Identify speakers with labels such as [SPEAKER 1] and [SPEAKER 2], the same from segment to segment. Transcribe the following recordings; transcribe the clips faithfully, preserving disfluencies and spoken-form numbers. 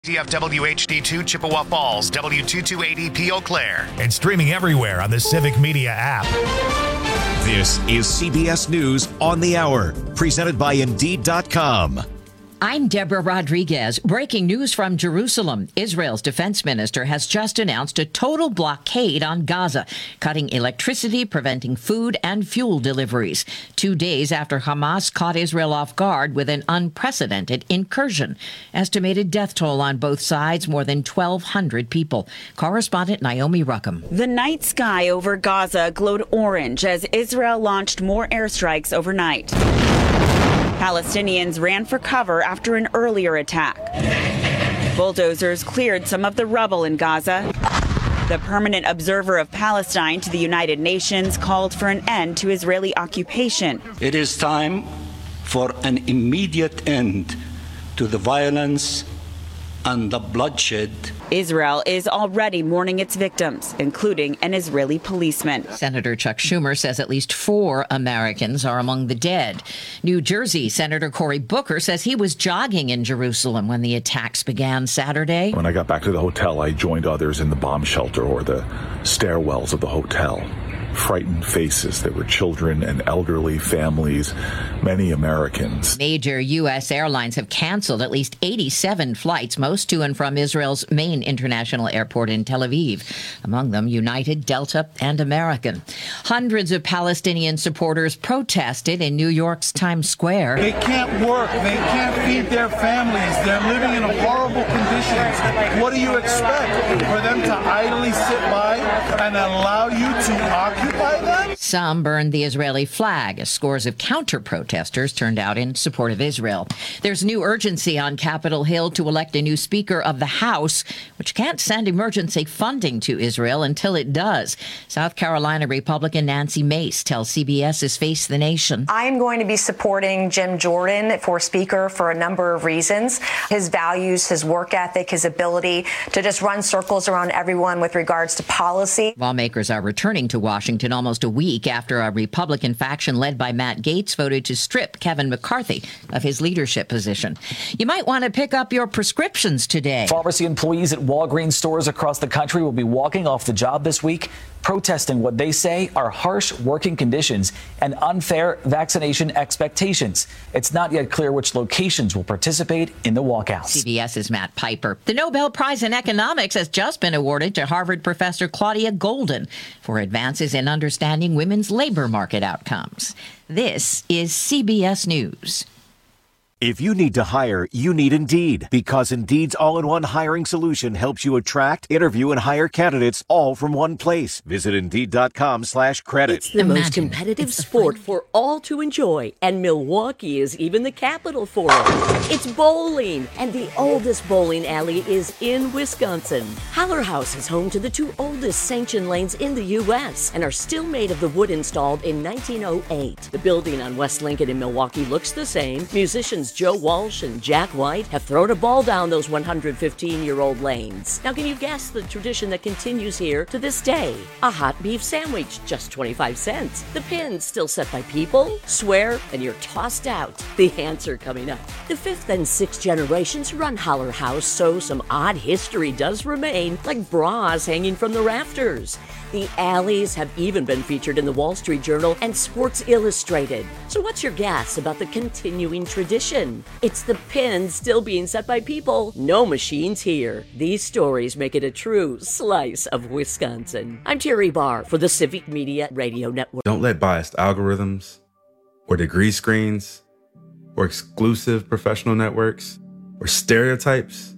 [SPEAKER 1] D F W H D two Chippewa Falls, W two two eight E P Eau Claire.
[SPEAKER 2] And streaming everywhere on the Civic Media app.
[SPEAKER 3] This is C B S News on the Hour, presented by Indeed dot com.
[SPEAKER 4] I'm Deborah Rodriguez. Breaking news from Jerusalem. Israel's defense minister has just announced a total blockade on Gaza, cutting electricity, preventing food and fuel deliveries. Two days after Hamas caught Israel off guard with an unprecedented incursion. Estimated death toll on both sides, more than twelve hundred people. Correspondent Naomi Ruckham.
[SPEAKER 5] The night sky over Gaza glowed orange as Israel launched more airstrikes overnight. Palestinians ran for cover after an earlier attack. Bulldozers cleared some of the rubble in Gaza. The permanent observer of Palestine to the United Nations called for an end to Israeli occupation.
[SPEAKER 6] It is time for an immediate end to the violence and the bloodshed.
[SPEAKER 5] Israel is already mourning its victims, including an Israeli policeman.
[SPEAKER 4] Senator Chuck Schumer says at least four Americans are among the dead. New Jersey Senator Cory Booker says he was jogging in Jerusalem when the attacks began Saturday.
[SPEAKER 7] When I got back to the hotel, I joined others in the bomb shelter or the stairwells of the hotel. Frightened faces. There were children and elderly families, many Americans.
[SPEAKER 4] Major U S airlines have canceled at least eighty-seven flights, most to and from Israel's main international airport in Tel Aviv. Among them, United, Delta, and American. Hundreds of Palestinian supporters protested in New York's Times Square.
[SPEAKER 8] They can't work. They can't feed their families. They're living in horrible conditions. What do you expect? For them to idly sit by and allow you to occupy them?
[SPEAKER 4] Some burned the Israeli flag as scores of counter-protesters turned out in support of Israel. There's new urgency on Capitol Hill to elect a new Speaker of the House, which can't send emergency funding to Israel until it does. South Carolina Republican Nancy Mace tells CBS's Face the Nation.
[SPEAKER 9] I am going to be supporting Jim Jordan for Speaker for a number of reasons. His values, his work ethic, his ability to just run circles around everyone with regards to policy.
[SPEAKER 4] Lawmakers are returning to Washington almost a week after a Republican faction led by Matt Gaetz voted to strip Kevin McCarthy of his leadership position. You might want to pick up your prescriptions today.
[SPEAKER 10] Pharmacy employees at Walgreens stores across the country will be walking off the job this week, protesting what they say are harsh working conditions and unfair vaccination expectations. It's not yet clear which locations will participate in the walkouts.
[SPEAKER 4] CBS's Matt Piper. The Nobel Prize in Economics has just been awarded to Harvard professor Claudia Golden for advances in understanding women's labor market outcomes. This is C B S News.
[SPEAKER 3] If you need to hire, you need Indeed, because Indeed's all-in-one hiring solution helps you attract, interview, and hire candidates all from one place. Visit Indeed.com slash credit.
[SPEAKER 11] It's the Imagine most competitive it's sport for all to enjoy, and Milwaukee is even the capital for it. It's bowling, and the oldest bowling alley is in Wisconsin. Haller House is home to the two oldest sanctioned lanes in the U S and are still made of the wood installed in nineteen oh eight. The building on West Lincoln in Milwaukee looks the same. Musicians Joe Walsh and Jack White have thrown a ball down those one hundred fifteen-year-old lanes. Now, can you guess the tradition that continues here to this day? A hot beef sandwich, just twenty-five cents. The pins still set by people, swear, and you're tossed out. The answer coming up. The fifth and sixth generations run Haller House, so some odd history does remain, like bras hanging from the rafters. The alleys have even been featured in the Wall Street Journal and Sports Illustrated. So what's your guess about the continuing tradition? It's the pins still being set by people. No machines here. These stories make it a true slice of Wisconsin. I'm Terry Barr for the Civic Media Radio Network.
[SPEAKER 12] Don't let biased algorithms or degree screens or exclusive professional networks or stereotypes,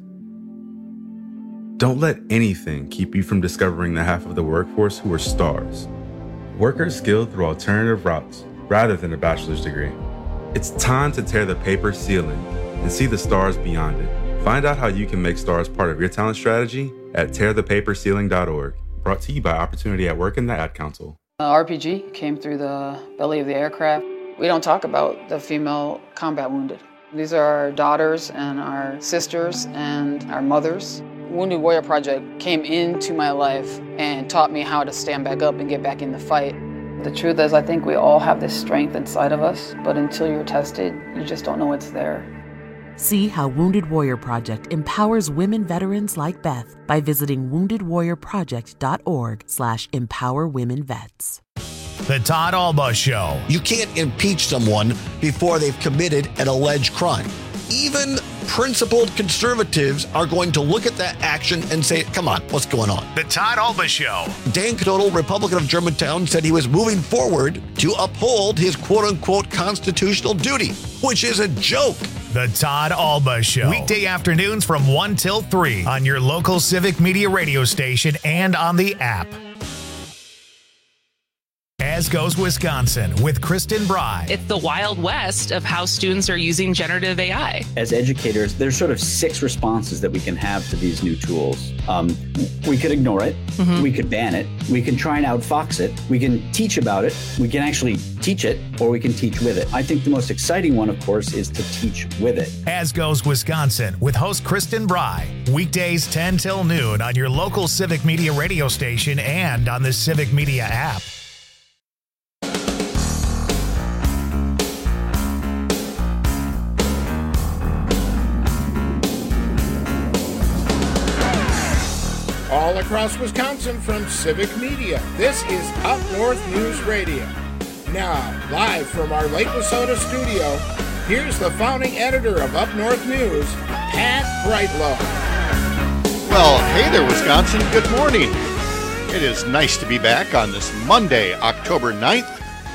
[SPEAKER 12] don't let anything keep you from discovering the half of the workforce who are stars. Workers skilled through alternative routes rather than a bachelor's degree. It's time to tear the paper ceiling and see the stars beyond it. Find out how you can make stars part of your talent strategy at tear the paper ceiling dot org. Brought to you by Opportunity at Work and the Ad Council.
[SPEAKER 13] Uh, R P G came through the belly of the aircraft. We don't talk about the female combat wounded. These are our daughters and our sisters and our mothers. Wounded Warrior Project came into my life and taught me how to stand back up and get back in the fight. The truth is, I think we all have this strength inside of us, but until you're tested, you just don't know it's there.
[SPEAKER 14] See how Wounded Warrior Project empowers women veterans like Beth by visiting woundedwarriorproject.org slash empower women vets.
[SPEAKER 2] The Todd Alba Show.
[SPEAKER 15] You can't impeach someone before they've committed an alleged crime. Even principled conservatives are going to look at that action and say, come on, what's going on?
[SPEAKER 2] The Todd Alba Show.
[SPEAKER 15] Dan Knodel, Republican of Germantown, said he was moving forward to uphold his quote-unquote constitutional duty, which is a joke.
[SPEAKER 2] The Todd Alba Show. Weekday afternoons from one till three on your local Civic Media radio station and on the app. As Goes Wisconsin with Kristen Bry.
[SPEAKER 16] It's the Wild West of how students are using generative A I.
[SPEAKER 17] As educators, there's sort of six responses that we can have to these new tools. Um, we could ignore it. Mm-hmm. We could ban it. We can try and outfox it. We can teach about it. We can actually teach it, or we can teach with it. I think the most exciting one, of course, is to teach with it.
[SPEAKER 2] As Goes Wisconsin with host Kristen Bry. Weekdays ten till noon on your local Civic Media radio station and on the Civic Media app.
[SPEAKER 18] All across Wisconsin from Civic Media, this is Up North News Radio. Now, live from our Lake Wissota studio, here's the founding editor of Up North News, Pat Brightlow.
[SPEAKER 19] Well, hey there, Wisconsin. Good morning. It is nice to be back on this Monday, October ninth.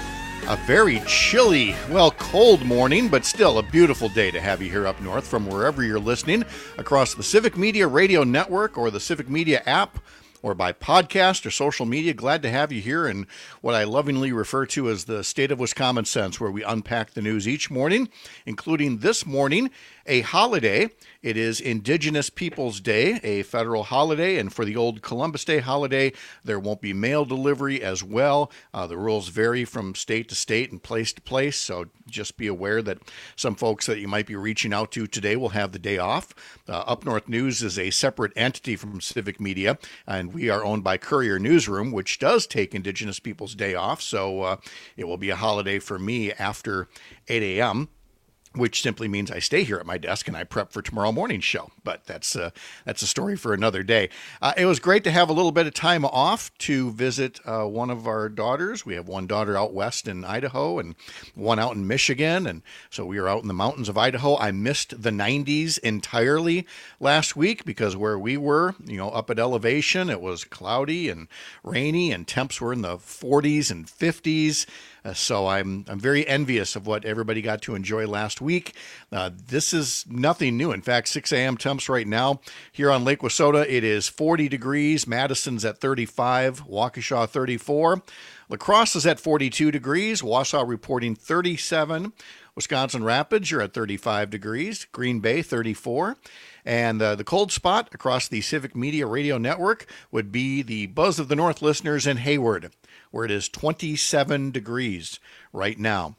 [SPEAKER 19] A very chilly, well, cold morning, but still a beautiful day to have you here up north from wherever you're listening across the Civic Media Radio Network or the Civic Media app or by podcast or social media. Glad to have you here in what I lovingly refer to as the State of Wisconsin Sense, where we unpack the news each morning, including this morning, a holiday. It is Indigenous Peoples Day, a federal holiday, and for the old Columbus Day holiday, there won't be mail delivery as well. Uh, the rules vary from state to state and place to place, so just be aware that some folks that you might be reaching out to today will have the day off. Uh, Up North News is a separate entity from Civic Media, and we are owned by Courier Newsroom, which does take Indigenous Peoples Day off, so uh, it will be a holiday for me after eight a.m., which simply means I stay here at my desk and I prep for tomorrow morning's show. But that's uh, that's a story for another day. Uh, it was great to have a little bit of time off to visit uh, one of our daughters. We have one daughter out west in Idaho and one out in Michigan. And so we were out in the mountains of Idaho. I missed the nineties entirely last week because where we were, you know, up at elevation, it was cloudy and rainy and temps were in the forties and fifties. Uh, so I'm I'm very envious of what everybody got to enjoy last week. Uh, this is nothing new. In fact, six a.m. temps right now here on Lake Wissota. It is forty degrees. Madison's at thirty-five. Waukesha thirty-four. La Crosse is at forty-two degrees. Wausau reporting thirty-seven. Wisconsin Rapids, you're at thirty-five degrees. Green Bay thirty-four. And uh, the cold spot across the Civic Media Radio Network would be the Buzz of the North listeners in Hayward, where it is twenty-seven degrees right now.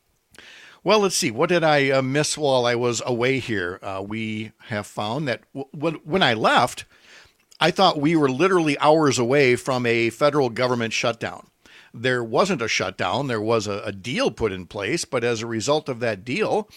[SPEAKER 19] Well, let's see. What did I uh, miss while I was away here? Uh, we have found that w- when I left, I thought we were literally hours away from a federal government shutdown. There wasn't a shutdown. There was a, a deal put in place, but as a result of that deal,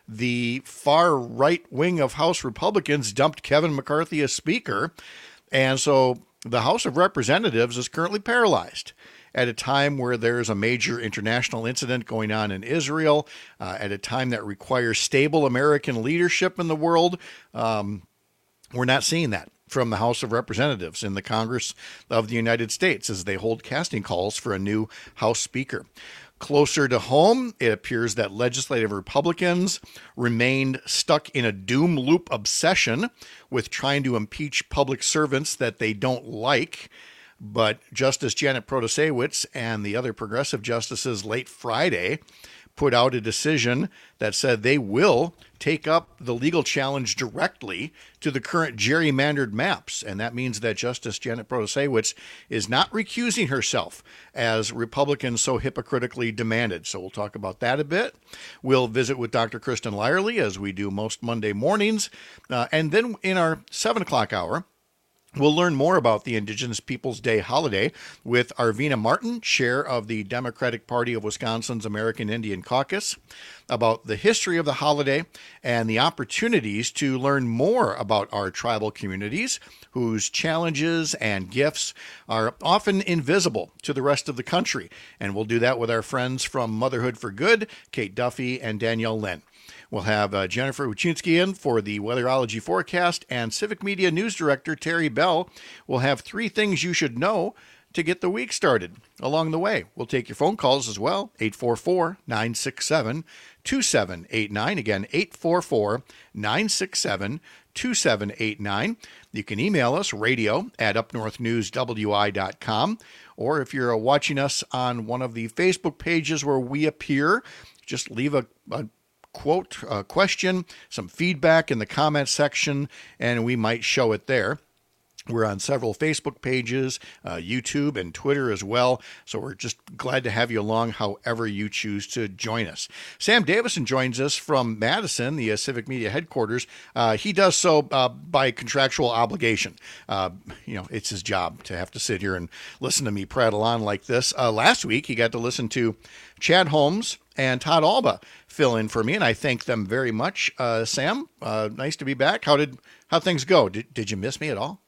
[SPEAKER 19] the far right wing of House Republicans dumped Kevin McCarthy as Speaker, and so the House of Representatives is currently paralyzed at a time where there's a major international incident going on in Israel, uh, at a time that requires stable American leadership in the world. Um, we're not seeing that from the House of Representatives in the Congress of the United States as they hold casting calls for a new House Speaker. Closer to home, it appears that legislative Republicans remained stuck in a doom loop obsession with trying to impeach public servants that they don't like. But Justice Janet Protasewicz and the other progressive justices late Friday put out a decision that said they will take up the legal challenge directly to the current gerrymandered maps. And that means that Justice Janet Protasewicz is not recusing herself as Republicans so hypocritically demanded. So we'll talk about that a bit. We'll visit with Doctor Kristen Lyerly, as we do most Monday mornings. Uh, and then in our seven o'clock hour, We'll learn more about the Indigenous Peoples Day holiday with Arvina Martin, chair of the Democratic Party of Wisconsin's American Indian Caucus, about the history of the holiday and the opportunities to learn more about our tribal communities, whose challenges and gifts are often invisible to the rest of the country. And we'll do that with our friends from Motherhood for Good, Kate Duffy and Danielle Lynn. We'll have uh, Jennifer Wachinski in for the weatherology forecast, and Civic Media News Director Terry Bell will have three things you should know to get the week started. Along the way, we'll take your phone calls as well, eight four four, nine six seven, two seven eight nine. Again, eight four four, nine six seven, two seven eight nine. You can email us, radio at up north news w i dot com, or if you're watching us on one of the Facebook pages where we appear, just leave a, a quote, a question, some feedback in the comments section, and we might show it there. We're on several Facebook pages, uh, YouTube, and Twitter as well, so we're just glad to have you along however you choose to join us. Sam Davison joins us from Madison, the uh, Civic Media headquarters. Uh, he does so uh, by contractual obligation. Uh, you know, it's his job to have to sit here and listen to me prattle on like this. Uh, last week, he got to listen to Chad Holmes and Todd Alba fill in for me, and I thank them very much. Uh, Sam, uh, nice to be back. How did how things go? Did, did you miss me at all?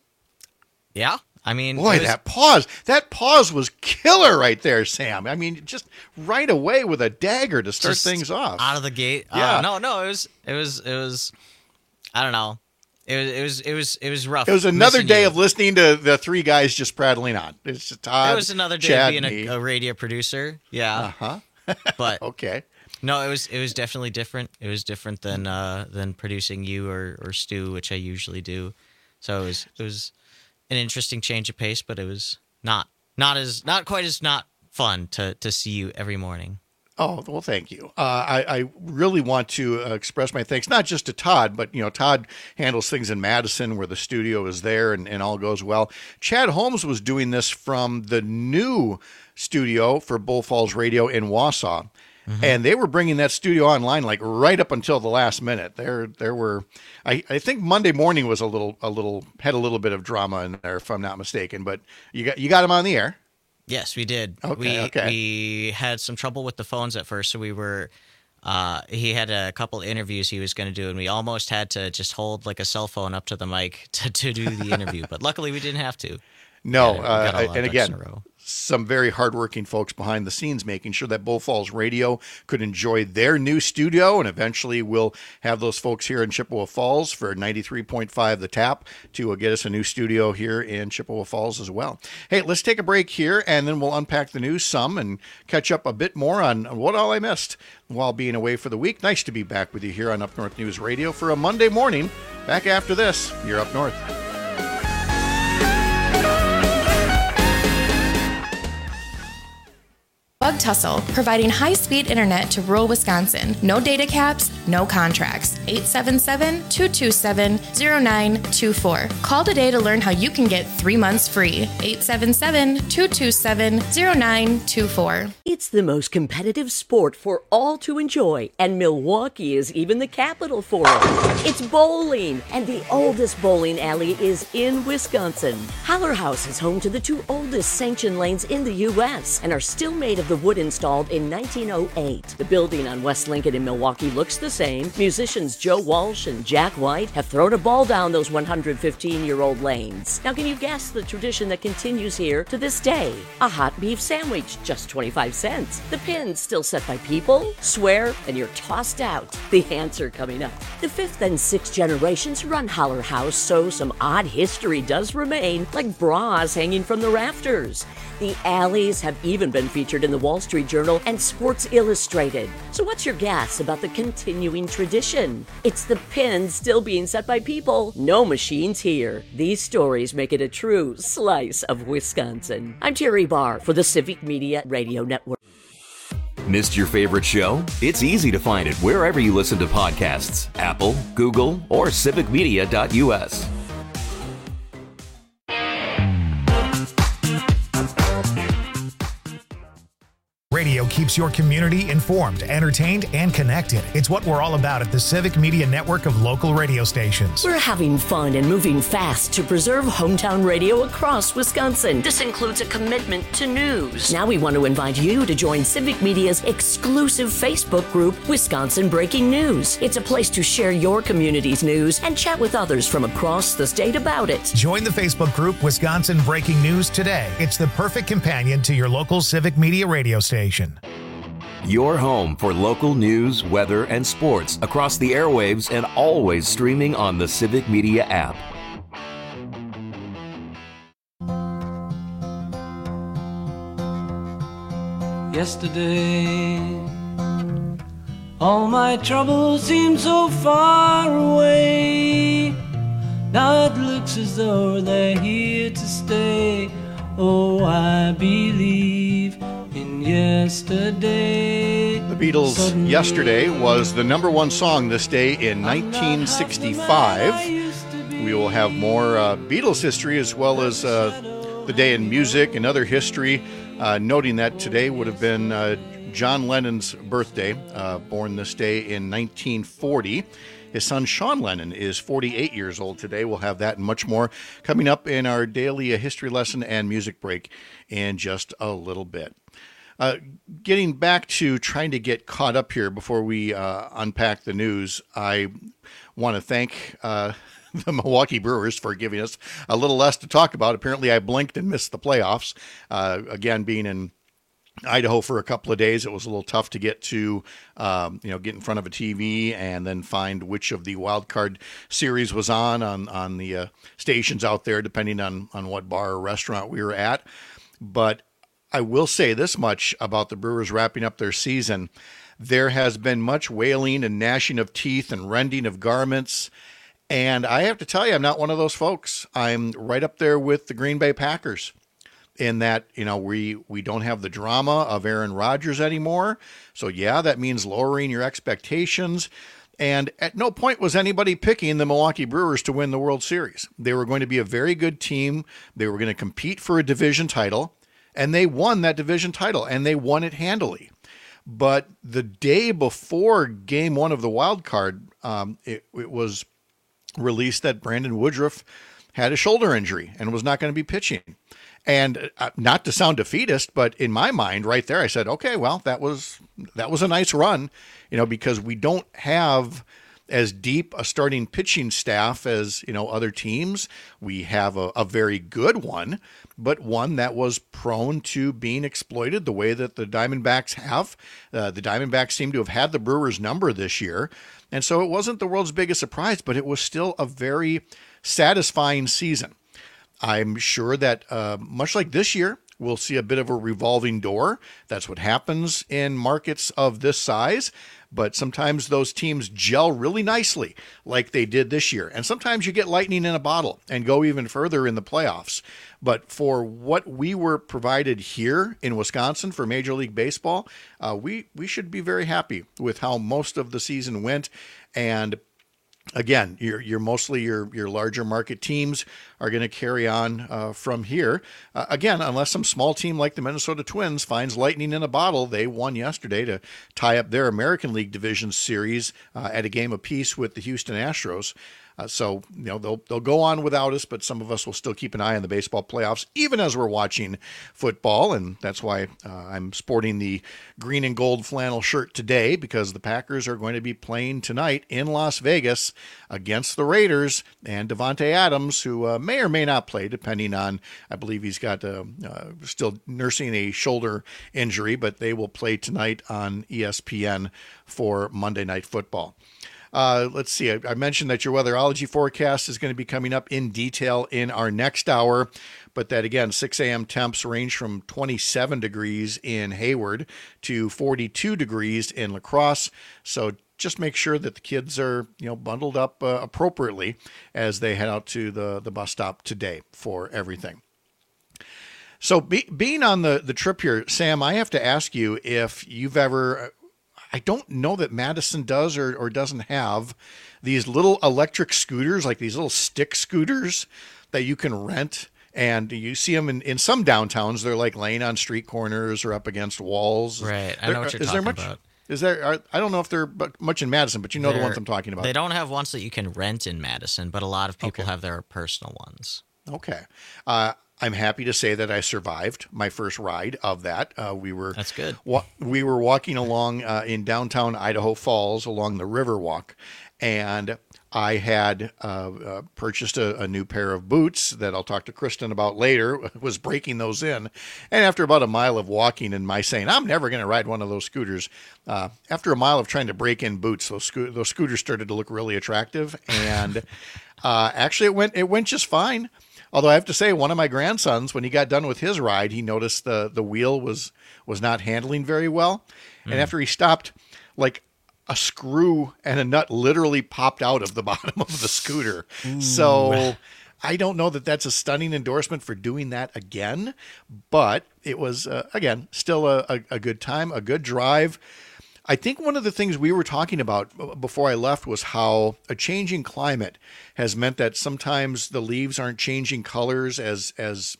[SPEAKER 20] Yeah, I mean,
[SPEAKER 19] boy,
[SPEAKER 20] was...
[SPEAKER 19] that pause, that pause was killer right there, Sam. I mean, just right away with a dagger to start
[SPEAKER 20] Just
[SPEAKER 19] things off.
[SPEAKER 20] out of the gate.
[SPEAKER 19] Yeah.
[SPEAKER 20] Uh, no, no, it was, it was, it was, I don't know. It was, it was, it was, it was rough.
[SPEAKER 19] It was another day
[SPEAKER 20] you.
[SPEAKER 19] of listening to the three guys just prattling on. It's just Todd,
[SPEAKER 20] It was another day
[SPEAKER 19] Chad,
[SPEAKER 20] of being a, a radio producer. Yeah.
[SPEAKER 19] Uh huh.
[SPEAKER 20] But
[SPEAKER 19] okay.
[SPEAKER 20] No, it was, it was definitely different. It was different than, uh, than producing you or, or Stu, which I usually do. So it was, it was an interesting change of pace, but it was not, not as, not quite as not fun to, to see you every morning.
[SPEAKER 19] Oh, well, thank you. Uh, I, I really want to uh, express my thanks, not just to Todd, but, you know, Todd handles things in Madison where the studio is there and, and all goes well. Chad Holmes was doing this from the new studio for Bull Falls Radio in Wausau. Mm-hmm. And they were bringing that studio online like right up until the last minute. There, there were, I, I think Monday morning was a little, a little had a little bit of drama in there, if I'm not mistaken. But you got, you got him on the air.
[SPEAKER 20] Yes, we did.
[SPEAKER 19] Okay,
[SPEAKER 20] we,
[SPEAKER 19] okay.
[SPEAKER 20] We had some trouble with the phones at first, so we were. Uh, he had a couple interviews he was going to do, and we almost had to just hold like a cell phone up to the mic to, to do the interview. But luckily, we didn't have to.
[SPEAKER 19] No,
[SPEAKER 20] we
[SPEAKER 19] uh,
[SPEAKER 20] got
[SPEAKER 19] and again, some very hardworking folks behind the scenes making sure that Bull Falls Radio could enjoy their new studio, and eventually we'll have those folks here in Chippewa Falls for ninety-three point five The Tap to uh, get us a new studio here in Chippewa Falls as well. Hey, let's take a break here, and then we'll unpack the news some and catch up a bit more on what all I missed while being away for the week. Nice to be back with you here on Up North News Radio for a Monday morning. Back after this, you're Up North.
[SPEAKER 21] Bug Tussle, providing high-speed internet to rural Wisconsin. No data caps, no contracts. eight seven seven, two two seven, zero nine two four. Call today to learn how you can get three months free. eight seven seven, two two seven, zero nine two four.
[SPEAKER 11] It's the most competitive sport for all to enjoy, and Milwaukee is even the capital for it. It's bowling, and the oldest bowling alley is in Wisconsin. Haller House is home to the two oldest sanctioned lanes in the U S and are still made of the wood installed in nineteen oh eight. The building on West Lincoln in Milwaukee looks the same. Musicians Joe Walsh and Jack White have thrown a ball down those one hundred fifteen-year-old lanes. Now, can you guess the tradition that continues here to this day? A hot beef sandwich, just twenty-five cents. The pins still set by people, swear, and you're tossed out. The answer coming up. The fifth and sixth generations run Haller House, so some odd history does remain, like bras hanging from the rafters. The alleys have even been featured in the Wall Street Journal and Sports Illustrated. So what's your guess about the continuing tradition? It's the pins still being set by people, no machines here. These stories make it a true slice of Wisconsin. I'm Terry Barr for the Civic Media Radio Network.
[SPEAKER 22] Missed your favorite show? It's easy to find it wherever you listen to podcasts. Apple, Google, or civic media dot u s.
[SPEAKER 2] Radio keeps your community informed, entertained, and connected. It's what we're all about at the Civic Media Network of local radio stations.
[SPEAKER 11] We're having fun and moving fast to preserve hometown radio across Wisconsin. This includes a commitment to news. Now we want to invite you to join Civic Media's exclusive Facebook group, Wisconsin Breaking News. It's a place to share your community's news and chat with others from across the state about it.
[SPEAKER 2] Join the Facebook group Wisconsin Breaking News today. It's the perfect companion to your local Civic Media radio station.
[SPEAKER 22] Your home for local news, weather, and sports across the airwaves and always streaming on the Civic Media app.
[SPEAKER 1] Yesterday, all my troubles seemed so far away. Now it looks as though they're here to stay. Oh, I believe in yesterday.
[SPEAKER 19] The Beatles' Suddenly, Yesterday was the number one song this day in nineteen sixty-five. We will have more uh, Beatles history as well as uh, the day in music and other history, uh, noting that today would have been uh, John Lennon's birthday, uh, born this day in nineteen forty. His son, Sean Lennon, is forty-eight years old today. We'll have that and much more coming up in our daily history lesson and music break in just a little bit. Uh, getting back to trying to get caught up here before we uh, unpack the news, I want to thank uh, the Milwaukee Brewers for giving us a little less to talk about. Apparently, I blinked and missed the playoffs. Uh, again, being in Idaho for a couple of days, it was a little tough to get to, um, you know, get in front of a T V and then find which of the wild card series was on on on the uh, stations out there, depending on on what bar or restaurant we were at. But I will say this much about the Brewers wrapping up their season: there has been much wailing and gnashing of teeth and rending of garments. And I have to tell you, I'm not one of those folks. I'm right up there with the Green Bay Packers, in that, you know, we, we don't have the drama of Aaron Rodgers anymore. So, yeah, that means lowering your expectations. And at no point was anybody picking the Milwaukee Brewers to win the World Series. They were going to be a very good team. They were going to compete for a division title, and they won that division title, and they won it handily. But the day before game one of the wild card, um, it, it was released that Brandon Woodruff had a shoulder injury and was not going to be pitching. And uh, not to sound defeatist, but in my mind right there, I said, okay, well, that was that was a nice run, you know, because we don't have as deep a starting pitching staff as, you know, other teams. We have a, a very good one, but one that was prone to being exploited the way that the Diamondbacks have. Uh, the Diamondbacks seem to have had the Brewers' number this year. And so it wasn't the world's biggest surprise, but it was still a very satisfying season. I'm sure that uh, much like this year, we'll see a bit of a revolving door. That's what happens in markets of this size. But sometimes those teams gel really nicely like they did this year. And sometimes you get lightning in a bottle and go even further in the playoffs. But for what we were provided here in Wisconsin for Major League Baseball, uh, we, we should be very happy with how most of the season went. And again, you're, you're mostly your, your larger market teams are going to carry on uh, from here. Uh, again, unless some small team like the Minnesota Twins finds lightning in a bottle. They won yesterday to tie up their American League Division series uh, at a game apiece with the Houston Astros. Uh, so, you know, they'll they'll go on without us, but some of us will still keep an eye on the baseball playoffs, even as we're watching football. And that's why uh, I'm sporting the green and gold flannel shirt today, because the Packers are going to be playing tonight in Las Vegas against the Raiders, and Devontae Adams, who uh, may or may not play, depending on, I believe he's got uh, uh, still nursing a shoulder injury, but they will play tonight on E S P N for Monday Night Football. Uh, let's see. I, I mentioned that your weatherology forecast is going to be coming up in detail in our next hour, but that again, six a.m. temps range from twenty-seven degrees in Hayward to forty-two degrees in La Crosse. So just make sure that the kids are, you know, bundled up uh, appropriately as they head out to the, the bus stop today for everything. So be, being on the, the trip here, Sam, I have to ask you if you've ever, I don't know that Madison does or, or doesn't have these little electric scooters, like these little stick scooters that you can rent And you see them in, in some downtowns. They're like laying on street corners or up against walls.
[SPEAKER 20] Right. I
[SPEAKER 19] There-
[SPEAKER 20] know what you're
[SPEAKER 19] is
[SPEAKER 20] talking
[SPEAKER 19] there much,
[SPEAKER 20] about.
[SPEAKER 19] Is there? Are, I don't know if they're bu- much in Madison, but you know the
[SPEAKER 20] They're-
[SPEAKER 19] ones I'm talking about.
[SPEAKER 20] They don't have ones that you can rent in Madison, but a lot of people
[SPEAKER 19] Okay.
[SPEAKER 20] have their personal ones.
[SPEAKER 19] Okay. Uh, I'm happy to say that I survived my first ride of that. Uh, we were
[SPEAKER 20] That's good.
[SPEAKER 19] Wa- we were walking along uh, in downtown Idaho Falls along the Riverwalk, and I had uh, uh, purchased a, a new pair of boots that I'll talk to Kristen about later. Was breaking those in, and after about a mile of walking and my saying I'm never going to ride one of those scooters, uh, after a mile of trying to break in boots, those sco- those scooters started to look really attractive, and uh, actually it went it went just fine. Although I have to say, one of my grandsons, when he got done with his ride, he noticed the the wheel was was not handling very well, and
[SPEAKER 20] Mm.
[SPEAKER 19] after he stopped, like a screw and a nut literally popped out of the bottom of the scooter. So I don't know that that's a stunning endorsement for doing that again, but it was, uh, again, still a, a, a good time, a good drive. I think one of the things we were talking about before I left was how a changing climate has meant that sometimes the leaves aren't changing colors as, as,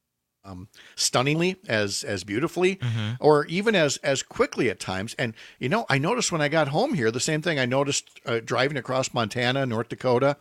[SPEAKER 19] Um, stunningly, as as beautifully,
[SPEAKER 20] Mhm.
[SPEAKER 19] or even as as quickly at times. And you know, I noticed when I got home here, the same thing I noticed uh, driving across Montana, North Dakota,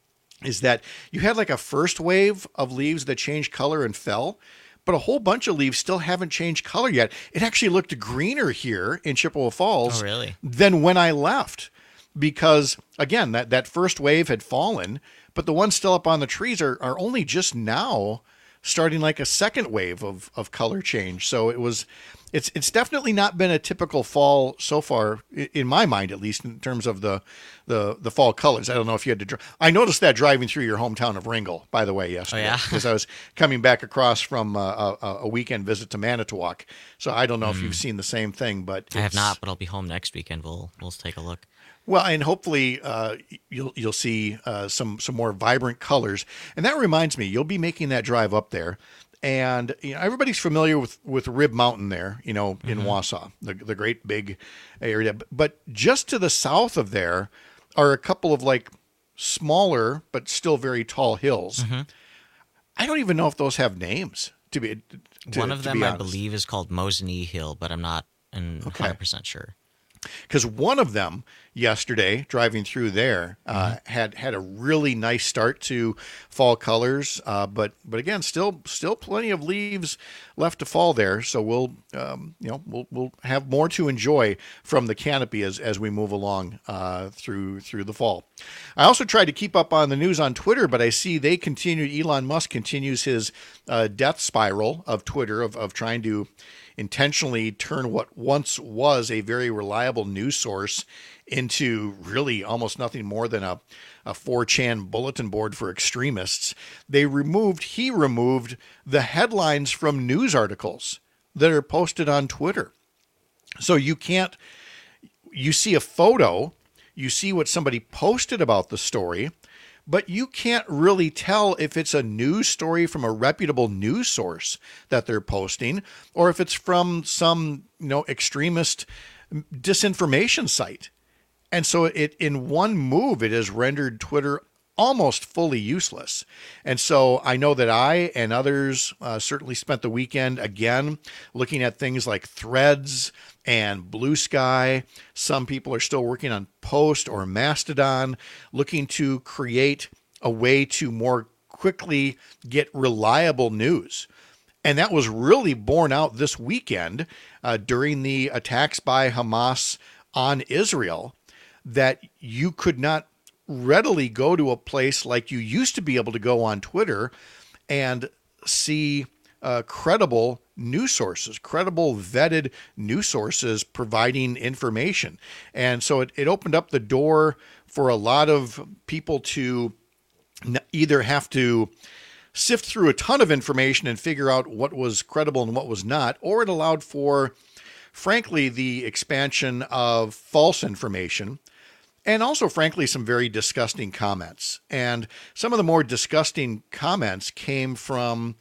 [SPEAKER 19] is that you had like a first wave of leaves that changed color and fell, but a whole bunch of leaves still haven't changed color yet. It actually looked greener here in Chippewa Falls
[SPEAKER 20] Oh, really?
[SPEAKER 19] than when I left, because again, that that first wave had fallen, but the ones still up on the trees are are only just now starting like a second wave of, of color change. So it was, it's, it's definitely not been a typical fall so far, i- in my mind, at least in terms of the, the, the fall colors. I don't know if you had to, dri- I noticed that driving through your hometown of Ringel, by the way, yesterday,
[SPEAKER 20] yeah?
[SPEAKER 19] because I was coming back across from uh, a, a weekend visit to Manitowoc. So I don't know if you've seen the same thing, but
[SPEAKER 20] Hmm. I have
[SPEAKER 19] it's-
[SPEAKER 20] not, but I'll be home next weekend. We'll we'll take a look.
[SPEAKER 19] Well, and hopefully uh, you'll you'll see uh, some some more vibrant colors. And that reminds me, you'll be making that drive up there, and you know, everybody's familiar with, with Rib Mountain there, you know, in
[SPEAKER 20] Mhm.
[SPEAKER 19] Wausau, the the great big area. But just to the south of there are a couple of like smaller but still very tall hills.
[SPEAKER 20] Mhm.
[SPEAKER 19] I don't even know if those have names. To be to,
[SPEAKER 20] One of
[SPEAKER 19] to
[SPEAKER 20] them,
[SPEAKER 19] be
[SPEAKER 20] I
[SPEAKER 19] honest.
[SPEAKER 20] believe, is called Mosinee Hill, but I'm not one
[SPEAKER 19] Okay.
[SPEAKER 20] hundred percent sure.
[SPEAKER 19] Because one of them yesterday, driving through there, uh, had had a really nice start to fall colors, uh, but but again, still still plenty of leaves left to fall there. So we'll um, you know we'll we'll have more to enjoy from the canopy as as we move along uh, through through the fall. I also tried to keep up on the news on Twitter, but I see they continue. Elon Musk continues his uh, death spiral of Twitter of of trying to intentionally turn what once was a very reliable news source into really almost nothing more than a, a four chan bulletin board for extremists. They removed, he removed the headlines from news articles that are posted on Twitter. So you can't, you see a photo, you see what somebody posted about the story, but you can't really tell if it's a news story from a reputable news source that they're posting, or if it's from some, you know, extremist disinformation site. And so it, in one move, it has rendered Twitter almost fully useless. And so I know that I and others uh, certainly spent the weekend again looking at things like Threads and Blue Sky. Some people are still working on Post or Mastodon, looking to create a way to more quickly get reliable news. And that was really borne out this weekend uh, during the attacks by Hamas on Israel, that you could not readily go to a place like you used to be able to go on Twitter and see uh, credible news sources, credible vetted news sources providing information. And so it, it opened up the door for a lot of people to n- either have to sift through a ton of information and figure out what was credible and what was not, or it allowed for, frankly, the expansion of false information. And also, frankly, some very disgusting comments. And some of the more disgusting comments came from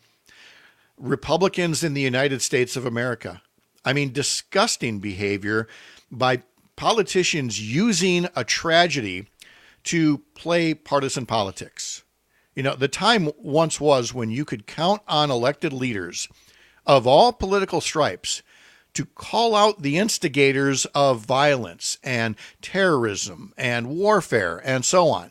[SPEAKER 19] Republicans in the United States of America. I mean, disgusting behavior by politicians using a tragedy to play partisan politics. You know, the time once was when you could count on elected leaders of all political stripes to call out the instigators of violence and terrorism and warfare and so on.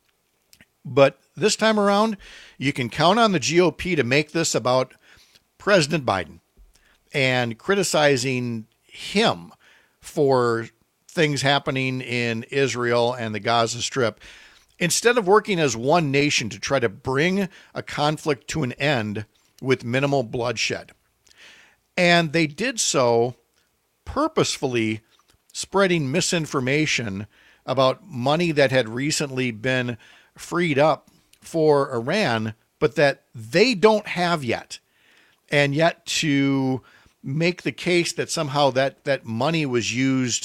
[SPEAKER 19] But this time around, you can count on the G O P to make this about President Biden and criticizing him for things happening in Israel and the Gaza Strip, instead of working as one nation to try to bring a conflict to an end with minimal bloodshed. And they did so purposefully spreading misinformation about money that had recently been freed up for Iran, but that they don't have yet. And yet to make the case that somehow that, that money was used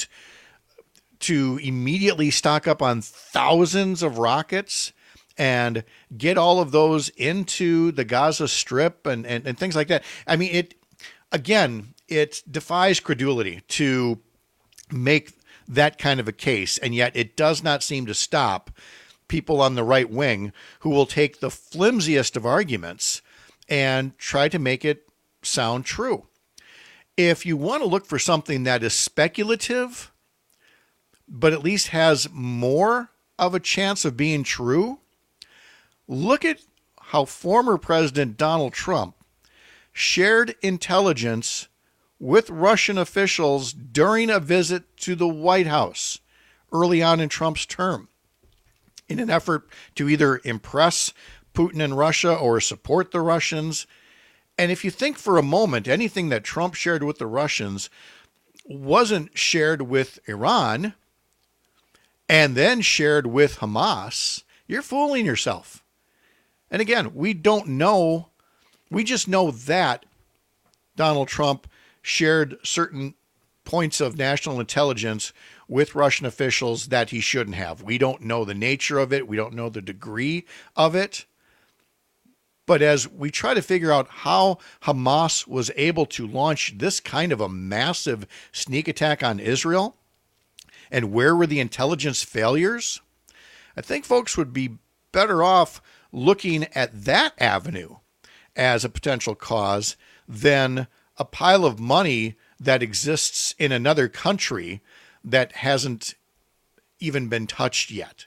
[SPEAKER 19] to immediately stock up on thousands of rockets and get all of those into the Gaza Strip and, and, and things like that. I mean, it, again, it defies credulity to make that kind of a case, and yet it does not seem to stop people on the right wing who will take the flimsiest of arguments and try to make it sound true. If you want to look for something that is speculative, but at least has more of a chance of being true, look at how former President Donald Trump shared intelligence with Russian officials during a visit to the White House early on in Trump's term, in an effort to either impress Putin and Russia or support the Russians. And if you think for a moment, anything that Trump shared with the Russians wasn't shared with Iran and then shared with Hamas, you're fooling yourself. And again, we don't know. We just know that Donald Trump shared certain points of national intelligence with Russian officials that he shouldn't have. We don't know the nature of it. We don't know the degree of it. But as we try to figure out how Hamas was able to launch this kind of a massive sneak attack on Israel, and where were the intelligence failures, I think folks would be better off looking at that avenue as a potential cause than a pile of money that exists in another country that hasn't even been touched yet.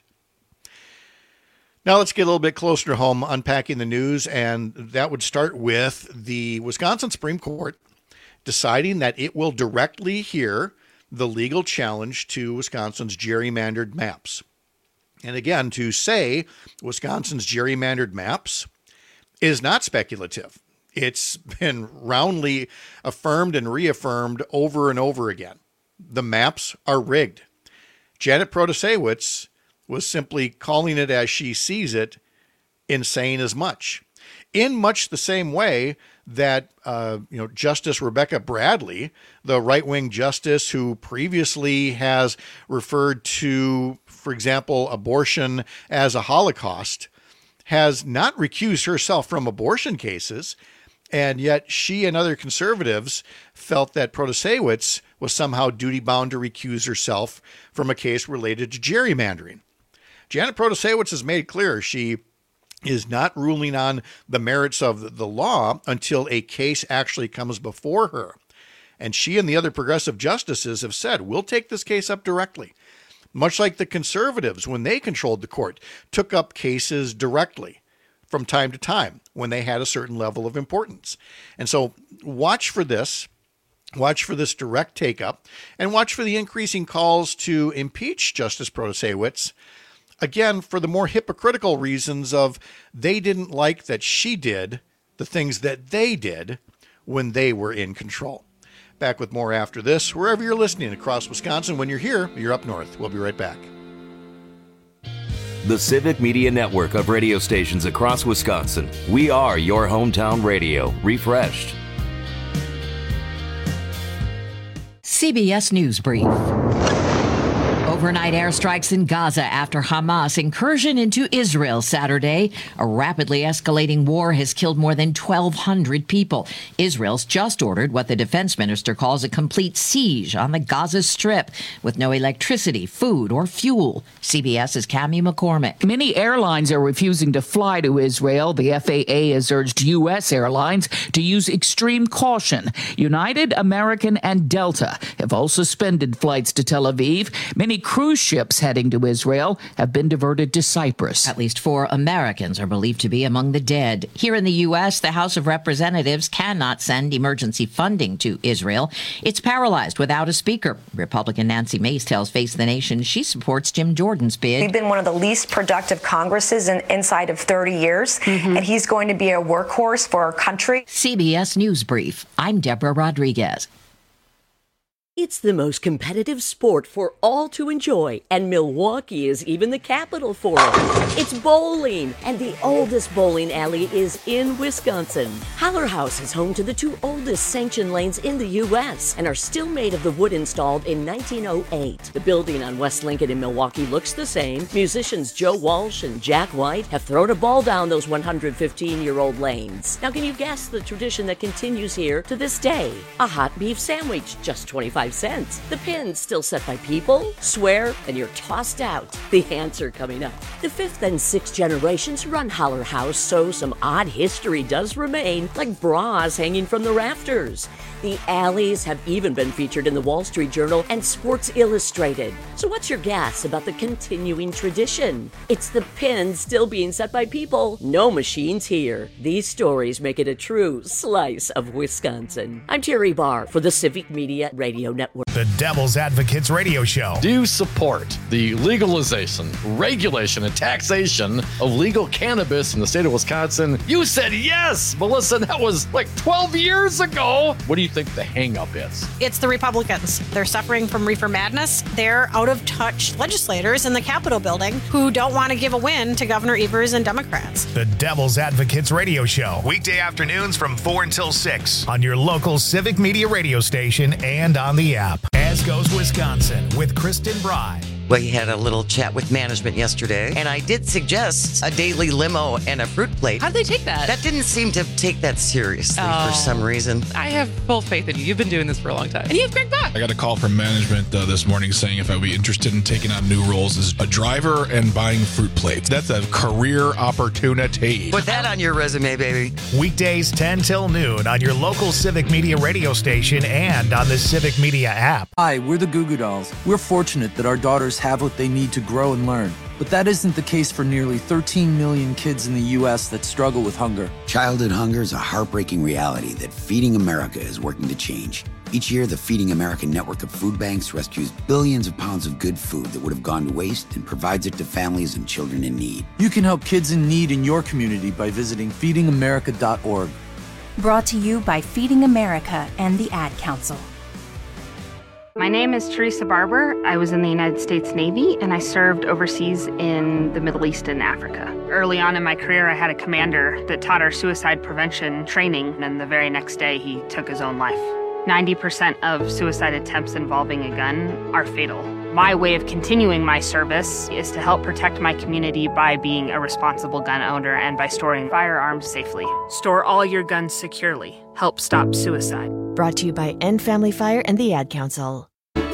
[SPEAKER 19] Now let's get a little bit closer to home, unpacking the news, and that would start with the Wisconsin Supreme Court deciding that it will directly hear the legal challenge to Wisconsin's gerrymandered maps. And again, to say Wisconsin's gerrymandered maps is not speculative. It's been roundly affirmed and reaffirmed over and over again. The maps are rigged. Janet Protasiewicz was simply calling it as she sees it in saying as much. In much the same way that uh, you know, Justice Rebecca Bradley, the right-wing justice who previously has referred to, for example, abortion as a Holocaust, has not recused herself from abortion cases, and yet she and other conservatives felt that Protasiewicz was somehow duty-bound to recuse herself from a case related to gerrymandering. Janet Protasiewicz has made clear she is not ruling on the merits of the law until a case actually comes before her. And she and the other progressive justices have said, we'll take this case up directly. Much like the conservatives, when they controlled the court, took up cases directly from time to time when they had a certain level of importance. And so watch for this. Watch for this direct take-up, and watch for the increasing calls to impeach Justice Protasiewicz, again, for the more hypocritical reasons of they didn't like that she did the things that they did when they were in control. Back with more after this, wherever you're listening across Wisconsin. When you're here, you're up north. We'll be right back.
[SPEAKER 22] The Civic Media Network of radio stations across Wisconsin. We are your hometown radio, refreshed.
[SPEAKER 4] C B S News Brief. Overnight airstrikes in Gaza after Hamas incursion into Israel Saturday. A rapidly escalating war has killed more than twelve hundred people. Israel's just ordered what the defense minister calls a complete siege on the Gaza Strip, with no electricity, food, or fuel. CBS's Cammie McCormick.
[SPEAKER 5] Many airlines are refusing to fly to Israel. The F A A has urged U S airlines to use extreme caution. United, American, and Delta have all suspended flights to Tel Aviv. Many cruise ships heading to Israel have been diverted to Cyprus.
[SPEAKER 4] At least four Americans are believed to be among the dead. Here in the U S, the House of Representatives cannot send emergency funding to Israel. It's paralyzed without a speaker. Republican Nancy Mace tells Face the Nation she supports Jim Jordan's bid.
[SPEAKER 9] We've been one of the least productive Congresses in, inside of thirty years, mm-hmm. and he's going to be a workhorse for our country.
[SPEAKER 4] C B S News Brief. I'm Deborah Rodriguez.
[SPEAKER 11] It's the most competitive sport for all to enjoy, and Milwaukee is even the capital for it. It's bowling, and the oldest bowling alley is in Wisconsin. Haller House is home to the two oldest sanctioned lanes in the U S and are still made of the wood installed in nineteen oh eight. The building on West Lincoln in Milwaukee looks the same. Musicians Joe Walsh and Jack White have thrown a ball down those one hundred fifteen-year-old lanes. Now, can you guess the tradition that continues here to this day? A hot beef sandwich, just twenty-five cents. The pin's still set by people, swear, and you're tossed out. The answer coming up. The fifth and sixth generations run Haller House, so some odd history does remain, like bras hanging from the rafters. The alleys have even been featured in the Wall Street Journal and Sports Illustrated. So what's your guess about the continuing tradition? It's the pins still being set by people. No machines here. These stories make it a true slice of Wisconsin. I'm Terry Barr for the Civic Media Radio Network.
[SPEAKER 2] The Devil's Advocates Radio Show.
[SPEAKER 6] Do you support the legalization, regulation, and taxation of legal cannabis in the state of Wisconsin? You said yes, Melissa. That was like twelve years ago. What do you think the hang-up is?
[SPEAKER 23] It's the Republicans. They're suffering from reefer madness. They're out-of-touch legislators in the Capitol building who don't want to give a win to Governor Evers and Democrats.
[SPEAKER 2] The Devil's Advocates Radio Show. Weekday afternoons from four until six on your local Civic Media radio station and on the app. As Goes Wisconsin with Kristen Bry.
[SPEAKER 24] We had a little chat with management yesterday, and I did suggest a daily limo and a fruit plate.
[SPEAKER 16] How'd they take that?
[SPEAKER 24] That didn't seem to take that seriously
[SPEAKER 16] Oh.
[SPEAKER 24] for some reason.
[SPEAKER 16] I have full faith in you. You've been doing this for a long time. And you have Greg Buck.
[SPEAKER 25] I got a call from management uh, this morning saying if I would be interested in taking on new roles as a driver and buying fruit plates. That's a career opportunity.
[SPEAKER 24] Put that on your resume, baby.
[SPEAKER 2] Weekdays ten till noon on your local Civic Media radio station and on the Civic Media app.
[SPEAKER 26] Hi, we're the Goo Goo Dolls. We're fortunate that our daughters have what they need to grow and learn. But that isn't the case for nearly thirteen million kids in the U S that struggle with hunger.
[SPEAKER 27] Childhood hunger is a heartbreaking reality that Feeding America is working to change. Each year, the Feeding America network of food banks rescues billions of pounds of good food that would have gone to waste and provides it to families and children in need.
[SPEAKER 26] You can help kids in need in your community by visiting feeding america dot org.
[SPEAKER 28] Brought to you by Feeding America and the Ad Council.
[SPEAKER 29] My name is Teresa Barber. I was in the United States Navy, and I served overseas in the Middle East and Africa. Early on in my career, I had a commander that taught our suicide prevention training, and the very next day, he took his own life. ninety percent of suicide attempts involving a gun are fatal. My way of continuing my service is to help protect my community by being a responsible gun owner and by storing firearms safely. Store all your guns securely. Help stop suicide.
[SPEAKER 28] Brought to you by End Family Fire and the Ad Council.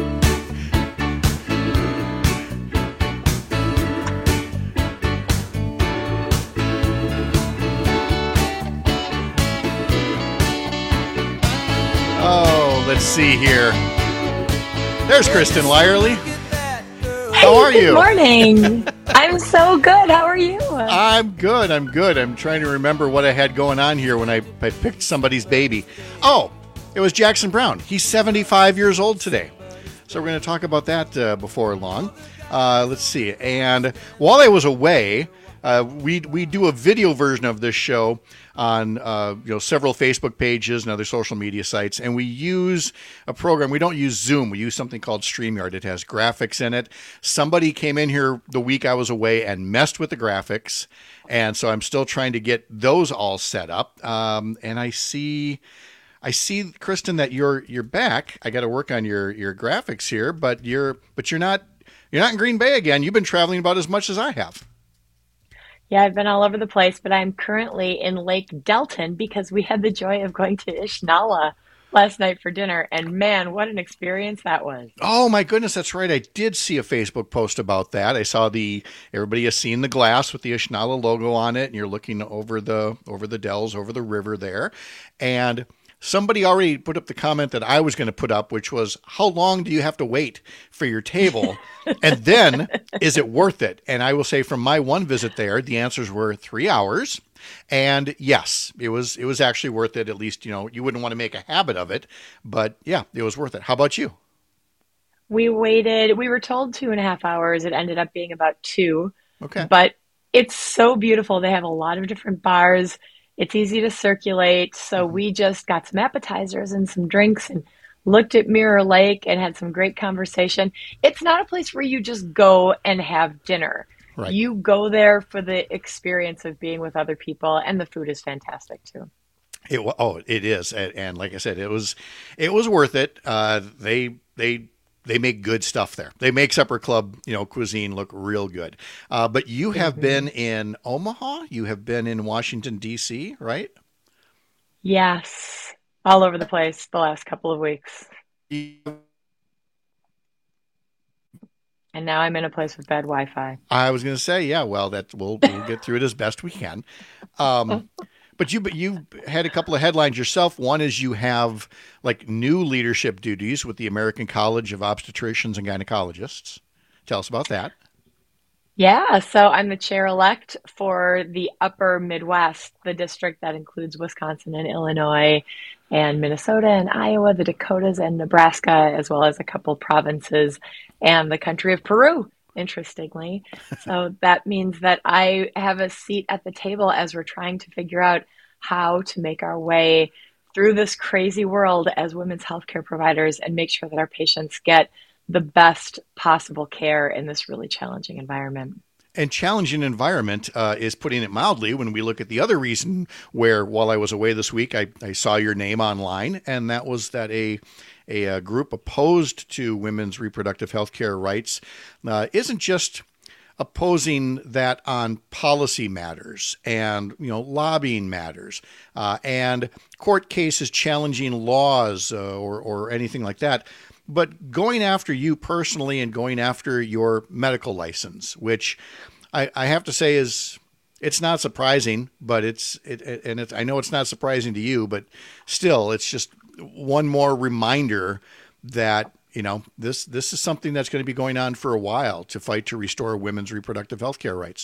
[SPEAKER 19] Oh, let's see here. There's Kristen Lyerly. How are
[SPEAKER 30] Good
[SPEAKER 19] you?
[SPEAKER 30] morning. I'm so good. How are you?
[SPEAKER 19] I'm good. I'm good. I'm trying to remember what I had going on here when I, I picked somebody's baby. Oh, it was Jackson Brown. He's seventy-five years old today. So we're going to talk about that uh, before long. Uh, let's see. And while I was away, uh, we we do a video version of this show on uh, you know several Facebook pages and other social media sites, and we use a program. We don't use Zoom. We use something called StreamYard. It has graphics in it. Somebody came in here the week I was away and messed with the graphics, and so I'm still trying to get those all set up. Um, and I see. I see, Kristen, that you're you're back. I got to work on your, your graphics here, but you're but you're not You're not in Green Bay again. You've been traveling about as much as I have.
[SPEAKER 30] Yeah, I've been all over the place, but I'm currently in Lake Delton because we had the joy of going to Ishnala last night for dinner. And man, what an experience that was.
[SPEAKER 19] Oh my goodness, that's right. I did see a Facebook post about that. I saw the, everybody has seen the glass with the Ishnala logo on it, and you're looking over the, over the dells, over the river there. And somebody already put up the comment that I was going to put up, which was, how long do you have to wait for your table? And then, is it worth it? And I will say from my one visit there, the answers were three hours. And yes, it was it was actually worth it. At least, you know, you wouldn't want to make a habit of it. But yeah, it was worth it. How about you?
[SPEAKER 30] We waited, we were told two and a half hours. It ended up being about two.
[SPEAKER 19] Okay.
[SPEAKER 30] But it's so beautiful. They have a lot of different bars. It's easy to circulate. So we just got some appetizers and some drinks and looked at Mirror Lake and had some great conversation. It's not a place where you just go and have dinner.
[SPEAKER 19] Right.
[SPEAKER 30] You go there for the experience of being with other people, and the food is fantastic too.
[SPEAKER 19] It oh, it is, and, and like I said, it was it was worth it. Uh, they they they make good stuff there. They make Supper Club, you know, cuisine look real good. Uh, but you have mm-hmm. been in Omaha. You have been in Washington D C, right?
[SPEAKER 30] Yes, all over the place the last couple of weeks.
[SPEAKER 19] Yeah.
[SPEAKER 30] And now I'm in a place with bad Wi-Fi.
[SPEAKER 19] I was going to say, yeah, well, that we'll, we'll get through it as best we can. Um, but you, but you had a couple of headlines yourself. One is you have like new leadership duties with the American College of Obstetricians and Gynecologists. Tell us about that.
[SPEAKER 30] Yeah, so I'm the chair-elect for the Upper Midwest, the district that includes Wisconsin and Illinois and Minnesota and Iowa, the Dakotas and Nebraska, as well as a couple provinces and the country of Peru, interestingly. So that means that I have a seat at the table as we're trying to figure out how to make our way through this crazy world as women's healthcare providers and make sure that our patients get the best possible care in this really challenging environment.
[SPEAKER 19] And challenging environment uh, is putting it mildly when we look at the other reason where while I was away this week, I, I saw your name online, and that was that a, a, a group opposed to women's reproductive health care rights uh, isn't just opposing that on policy matters and, you know, lobbying matters uh, and court cases challenging laws uh, or, or anything like that. But going after you personally and going after your medical license, which I, I have to say is, it's not surprising, but it's, it, it, and it's, I know it's not surprising to you, but still, it's just one more reminder that, you know, this, this is something that's going to be going on for a while to fight to restore women's reproductive health care rights.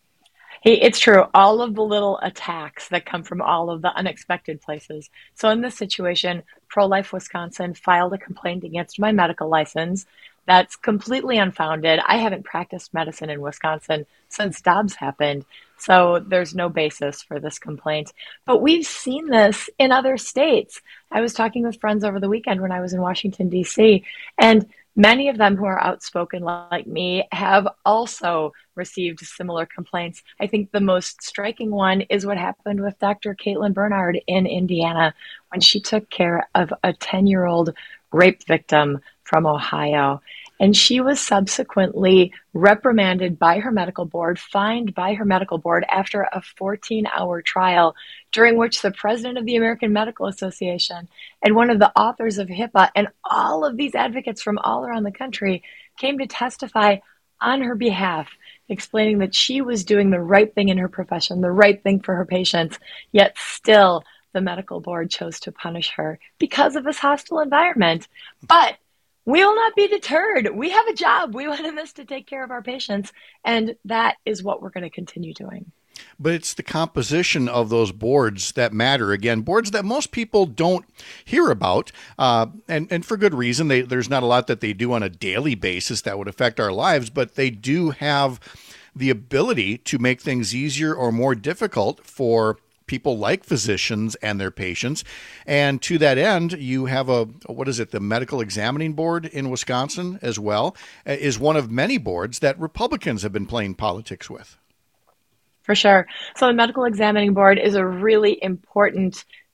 [SPEAKER 30] Hey, it's true. All of the little attacks that come from all of the unexpected places. So in this situation, Pro-Life Wisconsin filed a complaint against my medical license. That's completely unfounded. I haven't practiced medicine in Wisconsin since Dobbs happened, so there's no basis for this complaint. But we've seen this in other states. I was talking with friends over the weekend when I was in Washington, D C, and many of them who are outspoken like me have also received similar complaints. I think the most striking one is what happened with Doctor Caitlin Bernard in Indiana when she took care of a ten-year-old rape victim from Ohio. And she was subsequently reprimanded by her medical board, fined by her medical board after a fourteen-hour trial during which the president of the American Medical Association and one of the authors of HIPAA and all of these advocates from all around the country came to testify on her behalf, explaining that she was doing the right thing in her profession, the right thing for her patients, yet still the medical board chose to punish her because of this hostile environment. But we will not be deterred. We have a job. We went in this to take care of our patients, and that is what we're going to continue doing.
[SPEAKER 19] But it's the composition of those boards that matter. Again, boards that most people don't hear about, uh, and, and for good reason. They, there's not a lot that they do on a daily basis that would affect our lives, but they do have the ability to make things easier or more difficult for people like physicians and their patients. And to that end, you have a, what is it, the Medical Examining Board in Wisconsin as well, is one of many boards that Republicans have been playing politics with.
[SPEAKER 30] For sure. So the Medical Examining Board is a really important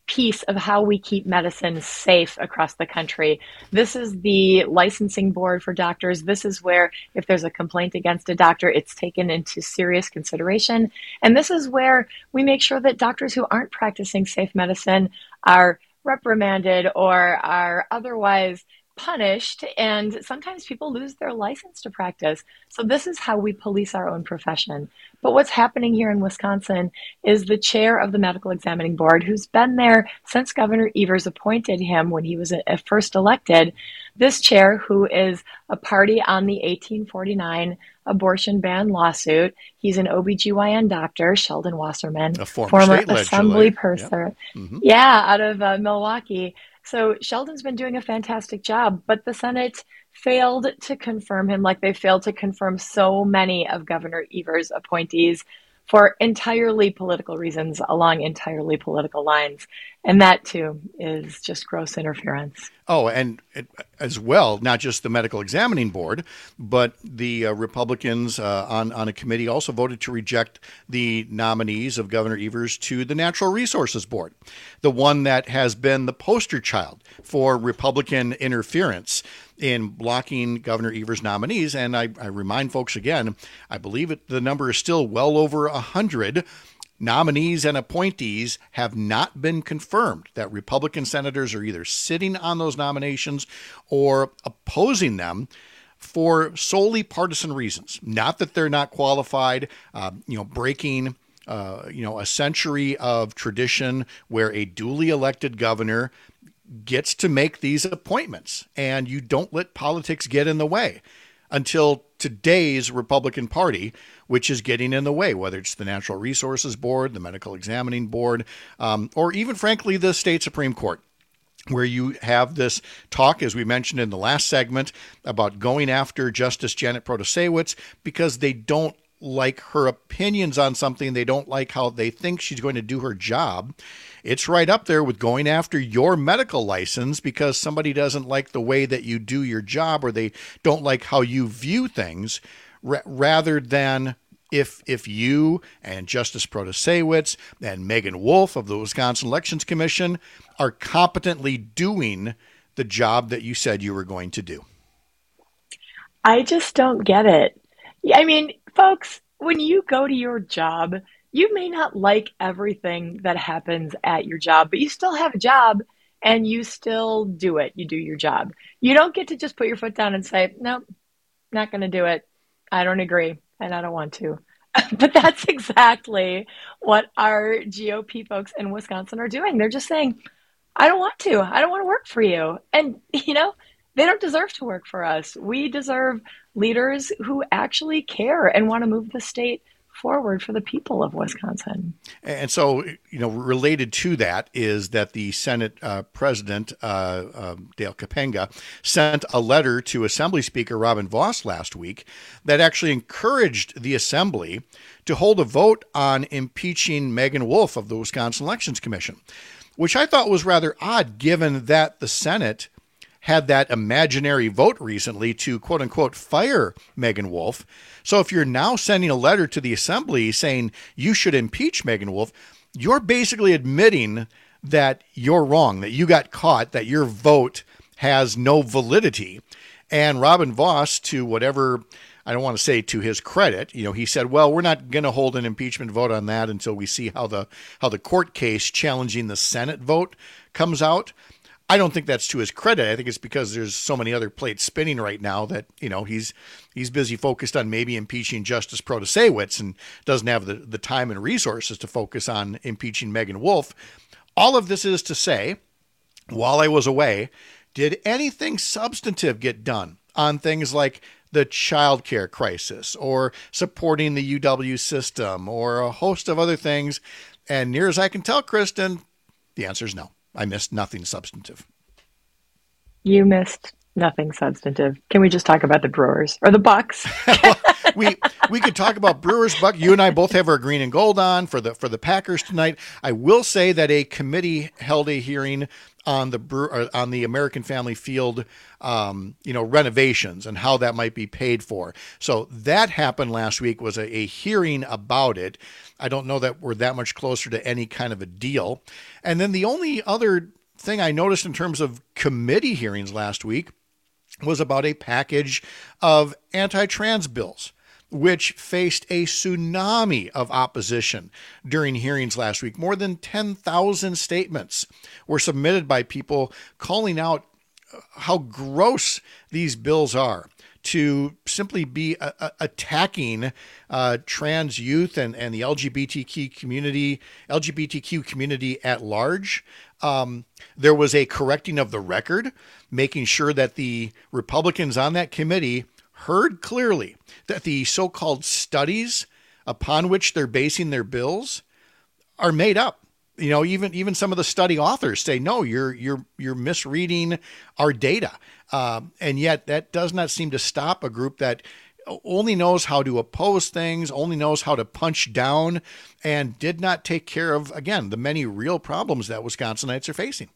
[SPEAKER 30] piece of how we keep medicine safe across the country. This is the licensing board for doctors. This is where if there's a complaint against a doctor, it's taken into serious consideration. And this is where we make sure that doctors who aren't practicing safe medicine are reprimanded or are otherwise punished, and sometimes people lose their license to practice. So this is how we police our own profession. But what's happening here in Wisconsin is the chair of the Medical Examining Board, who's been there since Governor Evers appointed him when he was first elected, this chair, who is a party on the eighteen forty-nine abortion ban lawsuit. He's an O B G Y N doctor, Sheldon Wasserman,
[SPEAKER 19] a former,
[SPEAKER 30] former
[SPEAKER 19] state
[SPEAKER 30] assembly
[SPEAKER 19] legislator.
[SPEAKER 30] person.
[SPEAKER 19] Yep. Mm-hmm.
[SPEAKER 30] Yeah, out of uh, Milwaukee. So Sheldon's been doing a fantastic job, but the Senate failed to confirm him like they failed to confirm so many of Governor Evers' appointees for entirely political reasons along entirely political lines. And that, too, is just gross interference.
[SPEAKER 19] Oh, and it, as well, not just the Medical Examining Board, but the uh, Republicans uh, on, on a committee also voted to reject the nominees of Governor Evers to the Natural Resources Board, the one that has been the poster child for Republican interference in blocking Governor Evers' nominees. And I, I remind folks again, I believe it, the number is still well over one hundred nominees and appointees have not been confirmed, that Republican senators are either sitting on those nominations or opposing them for solely partisan reasons. Not that they're not qualified, uh, you know, breaking, uh, you know, a century of tradition where a duly elected governor gets to make these appointments, and you don't let politics get in the way until today's Republican Party, which is getting in the way, whether it's the Natural Resources Board, the Medical Examining Board, um, or even, frankly, the state Supreme Court, where you have this talk, as we mentioned in the last segment, about going after Justice Janet Protasiewicz because they don't like her opinions on something. They don't like how they think she's going to do her job. It's right up there with going after your medical license because somebody doesn't like the way that you do your job or they don't like how you view things, r- rather than if if you and Justice Protasiewicz and Megan Wolf of the Wisconsin Elections Commission are competently doing the job that you said you were going to do.
[SPEAKER 30] I just don't get it. I mean, folks, when you go to your job, you may not like everything that happens at your job, but you still have a job and you still do it. You do your job. You don't get to just put your foot down and say, nope, not going to do it. I don't agree and I don't want to. But that's exactly what our G O P folks in Wisconsin are doing. They're just saying, I don't want to. I don't want to work for you. And, you know, they don't deserve to work for us. We deserve leaders who actually care and want to move the state forward for the people of Wisconsin.
[SPEAKER 19] And so, you know, related to that is that the Senate uh, President, uh, uh, Dale Kapenga, sent a letter to Assembly Speaker Robin Vos last week that actually encouraged the Assembly to hold a vote on impeaching Megan Wolf of the Wisconsin Elections Commission, which I thought was rather odd given that the Senate had that imaginary vote recently to, quote unquote, fire Megan Wolf. So if you're now sending a letter to the Assembly saying you should impeach Megan Wolf, you're basically admitting that you're wrong, that you got caught, that your vote has no validity. And Robin Vos, to whatever, I don't want to say to his credit, you know, he said, well, we're not going to hold an impeachment vote on that until we see how the how the court case challenging the Senate vote comes out. I don't think that's to his credit. I think it's because there's so many other plates spinning right now that, you know, he's he's busy focused on maybe impeaching Justice Protasiewicz and doesn't have the, the time and resources to focus on impeaching Megan Wolf. All of this is to say, while I was away, did anything substantive get done on things like the child care crisis or supporting the U W system or a host of other things? And near as I can tell, Kristen, the answer is no. I missed nothing substantive.
[SPEAKER 30] You missed nothing substantive. Can we just talk about the Brewers or the Bucks?
[SPEAKER 19] well, we we could talk about Brewers, Buck. You and I both have our green and gold on for the for the Packers tonight. I will say that a committee held a hearing on the Bre- on the American Family Field, um, you know, renovations and how that might be paid for. So that happened last week, was a, a hearing about it. I don't know that we're that much closer to any kind of a deal. And then the only other thing I noticed in terms of committee hearings last week was about a package of anti-trans bills, which faced a tsunami of opposition during hearings last week. More than ten thousand statements were submitted by people calling out how gross these bills are, to simply be a, a, attacking uh, trans youth and, and the L G B T Q community, L G B T Q community at large. Um, there was a correcting of the record, making sure that the Republicans on that committee heard clearly that the so-called studies upon which they're basing their bills are made up. You know, even even some of the study authors say, no, you're you're you're misreading our data, um, and yet that does not seem to stop a group that only knows how to oppose things, only knows how to punch down, and did not take care of, again, the many real problems that Wisconsinites are facing.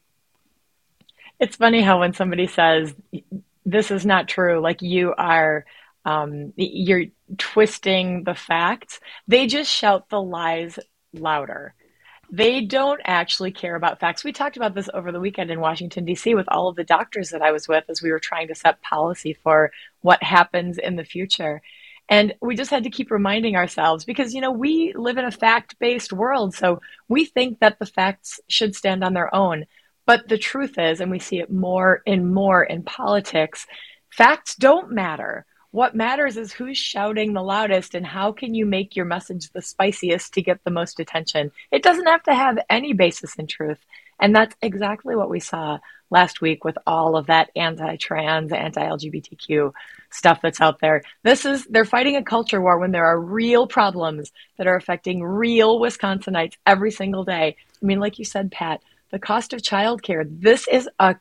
[SPEAKER 30] It's funny how when somebody says this is not true, like you are, um, you're twisting the facts, they just shout the lies louder. They don't actually care about facts. We talked about this over the weekend in Washington, D C with all of the doctors that I was with as we were trying to set policy for what happens in the future. And we just had to keep reminding ourselves because, you know, we live in a fact-based world. So we think that the facts should stand on their own. But the truth is, and we see it more and more in politics, facts don't matter. What matters is who's shouting the loudest and how can you make your message the spiciest to get the most attention. It doesn't have to have any basis in truth. And that's exactly what we saw last week with all of that anti-trans, anti-L G B T Q stuff that's out there. This is, they're fighting a culture war when there are real problems that are affecting real Wisconsinites every single day. I mean, like you said, Pat, the cost of childcare. This is a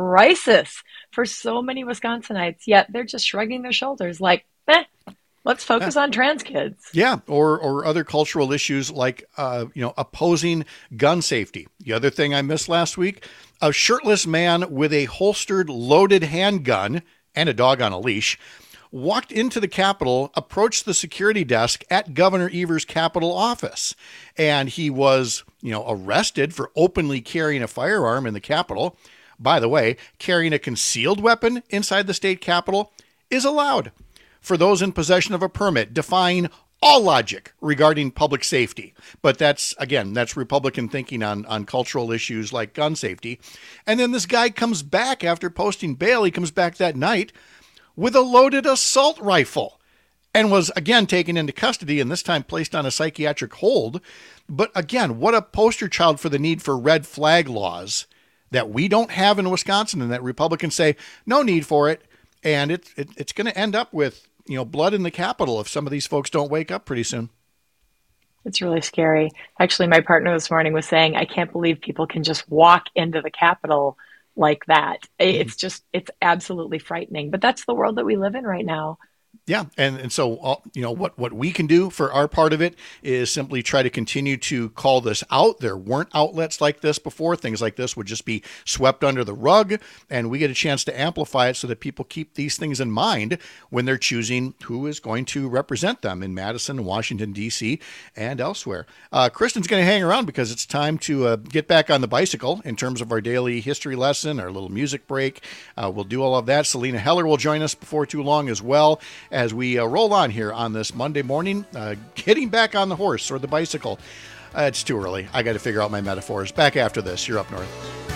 [SPEAKER 30] crisis for so many Wisconsinites, yet they're just shrugging their shoulders like, eh, let's focus yeah. on trans kids.
[SPEAKER 19] Yeah, or or other cultural issues like, uh, you know, opposing gun safety. The other thing I missed last week, a shirtless man with a holstered loaded handgun and a dog on a leash walked into the Capitol, approached the security desk at Governor Evers' Capitol office. And he was, you know, arrested for openly carrying a firearm in the Capitol. By the way, carrying a concealed weapon inside the state Capitol is allowed for those in possession of a permit, defying all logic regarding public safety. But that's, again, that's Republican thinking on, on cultural issues like gun safety. And then this guy comes back after posting bail. He comes back that night with a loaded assault rifle and was again taken into custody and this time placed on a psychiatric hold. But again, what a poster child for the need for red flag laws that we don't have in Wisconsin and that Republicans say no need for it. And it, it it's going to end up with, you know, blood in the Capitol if some of these folks don't wake up pretty soon.
[SPEAKER 30] It's really scary. Actually, my partner this morning was saying, I can't believe people can just walk into the Capitol like that. It's just, it's absolutely frightening. But that's the world that we live in right now.
[SPEAKER 19] Yeah. And, and so, uh, you know, what, what we can do for our part of it is simply try to continue to call this out. There weren't outlets like this before. Things like this would just be swept under the rug, and we get a chance to amplify it so that people keep these things in mind when they're choosing who is going to represent them in Madison, Washington, D C, and elsewhere. Uh, Kristen's going to hang around because it's time to uh, get back on the bicycle in terms of our daily history lesson, our little music break. Uh, we'll do all of that. Selena Heller will join us before too long as well, as we uh, roll on here on this Monday morning, uh, getting back on the horse or the bicycle. Uh, it's too early. I got to figure out my metaphors. Back after this. You're Up North.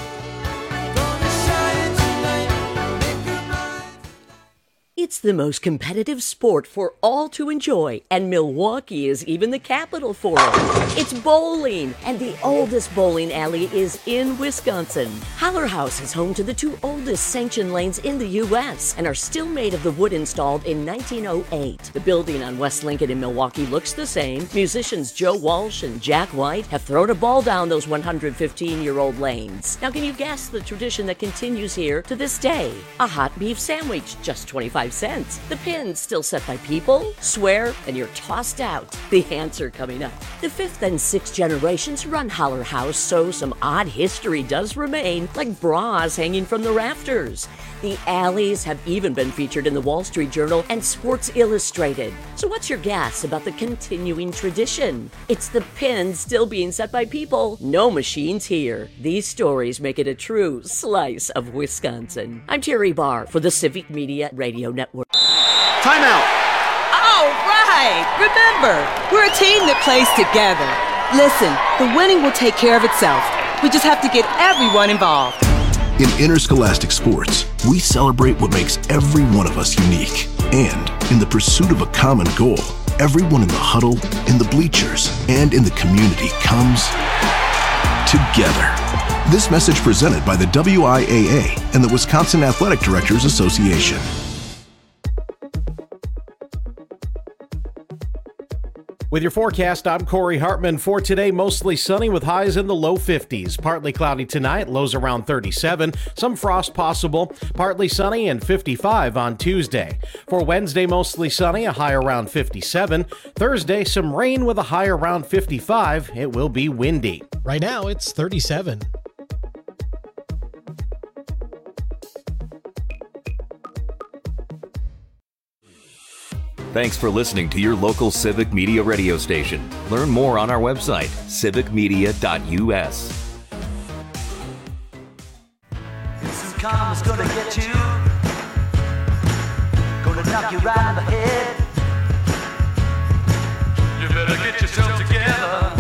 [SPEAKER 11] It's the most competitive sport for all to enjoy, and Milwaukee is even the capital for it. It's bowling, and the oldest bowling alley is in Wisconsin. Haller House is home to the two oldest sanctioned lanes in the U S and are still made of the wood installed in nineteen oh eight. The building on West Lincoln in Milwaukee looks the same. Musicians Joe Walsh and Jack White have thrown a ball down those one hundred fifteen-year-old lanes. Now, can you guess the tradition that continues here to this day? A hot beef sandwich, just twenty-five cents. sense. The pin's still set by people, swear, and you're tossed out. The answer coming up. The fifth and sixth generations run Holler House, so some odd history does remain, like bras hanging from the rafters. The alleys have even been featured in the Wall Street Journal and Sports Illustrated. So what's your guess about the continuing tradition? It's the pin still being set by people, no machines here. These stories make it a true slice of Wisconsin. I'm Terry Barr for the Civic Media Radio Network.
[SPEAKER 3] Time out!
[SPEAKER 7] All right! Remember, we're a team that plays together. Listen, the winning will take care of itself. We just have to get everyone involved.
[SPEAKER 8] In interscholastic sports, we celebrate what makes every one of us unique. And in the pursuit of a common goal, everyone in the huddle, in the bleachers, and in the community comes together. This message presented by the W I A A and the Wisconsin Athletic Directors Association.
[SPEAKER 10] With your forecast, I'm Corey Hartman. For today, mostly sunny with highs in the low fifties. Partly cloudy tonight, lows around thirty-seven. Some frost possible. Partly sunny and fifty-five on Tuesday. For Wednesday, mostly sunny, a high around fifty-seven. Thursday, some rain with a high around fifty-five. It will be windy.
[SPEAKER 12] Right now, it's thirty-seven.
[SPEAKER 22] Thanks for listening to your local Civic Media radio station. Learn more on our website, civic media dot u s.
[SPEAKER 13] Some karma's gonna get you, gonna knock you right on the head. You better get yourself together,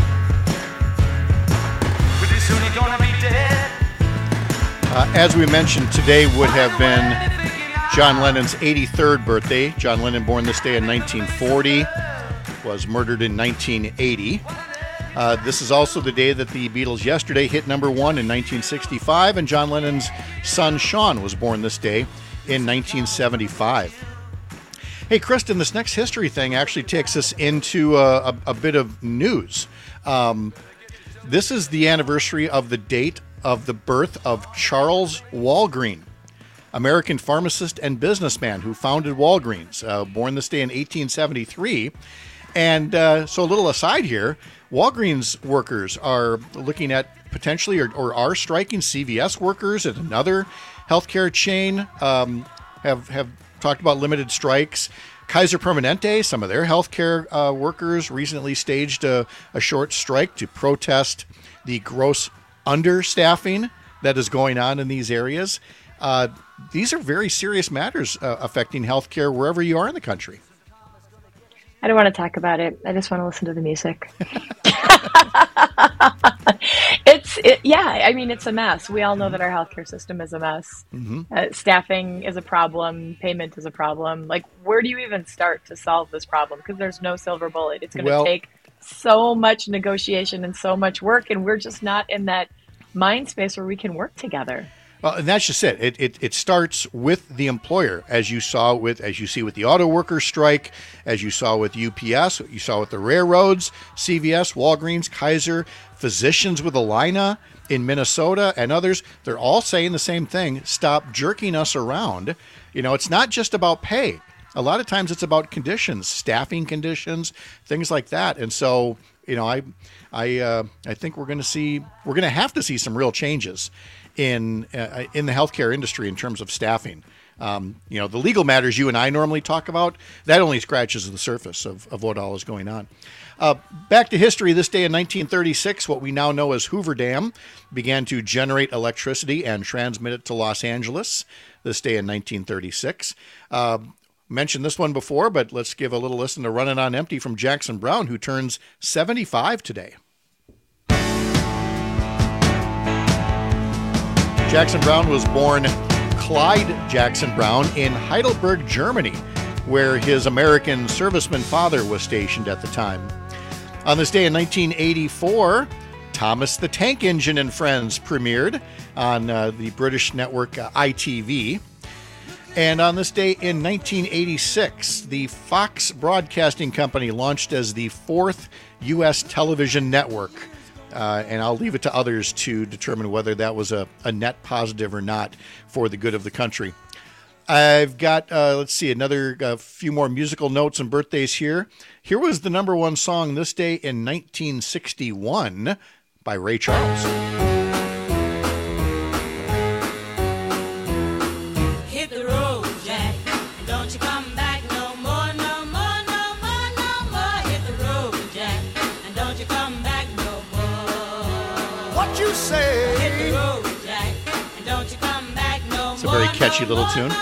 [SPEAKER 13] pretty soon you're gonna be dead.
[SPEAKER 19] Uh, as we mentioned, today would have been John Lennon's eighty-third birthday. John Lennon, born this day in nineteen forty, was murdered in nineteen eighty. Uh, this is also the day that the Beatles' Yesterday hit number one in nineteen sixty-five, and John Lennon's son Sean was born this day in nineteen seventy-five. Hey, Kristen, this next history thing actually takes us into a, a, a bit of news. Um, this is the anniversary of the date of the birth of Charles Walgreen, American pharmacist and businessman who founded Walgreens, uh, born this day in eighteen seventy-three. And uh, so a little aside here, Walgreens workers are looking at potentially or, or are striking. C V S workers at another healthcare chain um, have, have talked about limited strikes. Kaiser Permanente, some of their healthcare uh, workers recently staged a, a short strike to protest the gross understaffing that is going on in these areas. Uh, these are very serious matters uh, affecting healthcare wherever you are in the country.
[SPEAKER 30] I don't want to talk about it. I just want to listen to the music. it's, it, yeah, I mean, it's a mess. We all know that our healthcare system is a mess. Mm-hmm. Uh, staffing is a problem. Payment is a problem. Like, where do you even start to solve this problem? Because there's no silver bullet. It's going to well, take so much negotiation and so much work, and we're just not in that mind space where we can work together.
[SPEAKER 19] Well, and that's just it. It, it. it starts with the employer, as you saw with, as you see with the auto workers strike, as you saw with U P S, you saw with the railroads, C V S, Walgreens, Kaiser, physicians with Allina in Minnesota, and others. They're all saying the same thing: stop jerking us around. You know, it's not just about pay. A lot of times, it's about conditions, staffing conditions, things like that. And so, you know, I, I, uh, I think we're going to see, we're going to have to see some real changes in uh, in the healthcare industry in terms of staffing. Um, you know, the legal matters you and I normally talk about, that only scratches the surface of, of what all is going on. Uh, back to history, this day in nineteen thirty-six, what we now know as Hoover Dam began to generate electricity and transmit it to Los Angeles this day in nineteen thirty-six. Uh, mentioned this one before, but let's give a little listen to Running on Empty from Jackson Browne, who turns seventy-five today. Jackson Browne was born Clyde Jackson Browne in Heidelberg, Germany, where his American serviceman father was stationed at the time. On this day in nineteen eighty-four, Thomas the Tank Engine and Friends premiered on uh, the British network uh, I T V. And on this day in nineteen eighty-six, the Fox Broadcasting Company launched as the fourth U S television network. Uh, and I'll leave it to others to determine whether that was a, a net positive or not for the good of the country. I've got, uh, let's see, another uh, few more musical notes and birthdays here. Here was the number one song this day in nineteen sixty-one by Ray Charles.
[SPEAKER 1] Hit the road, Jack. Don't you come back no more, no more, no more, no more. Hit the road, Jack. And don't you come back no more.
[SPEAKER 19] What you say?
[SPEAKER 1] Hit the road, Jack. And don't you come back no more.
[SPEAKER 19] It's a very catchy little tune.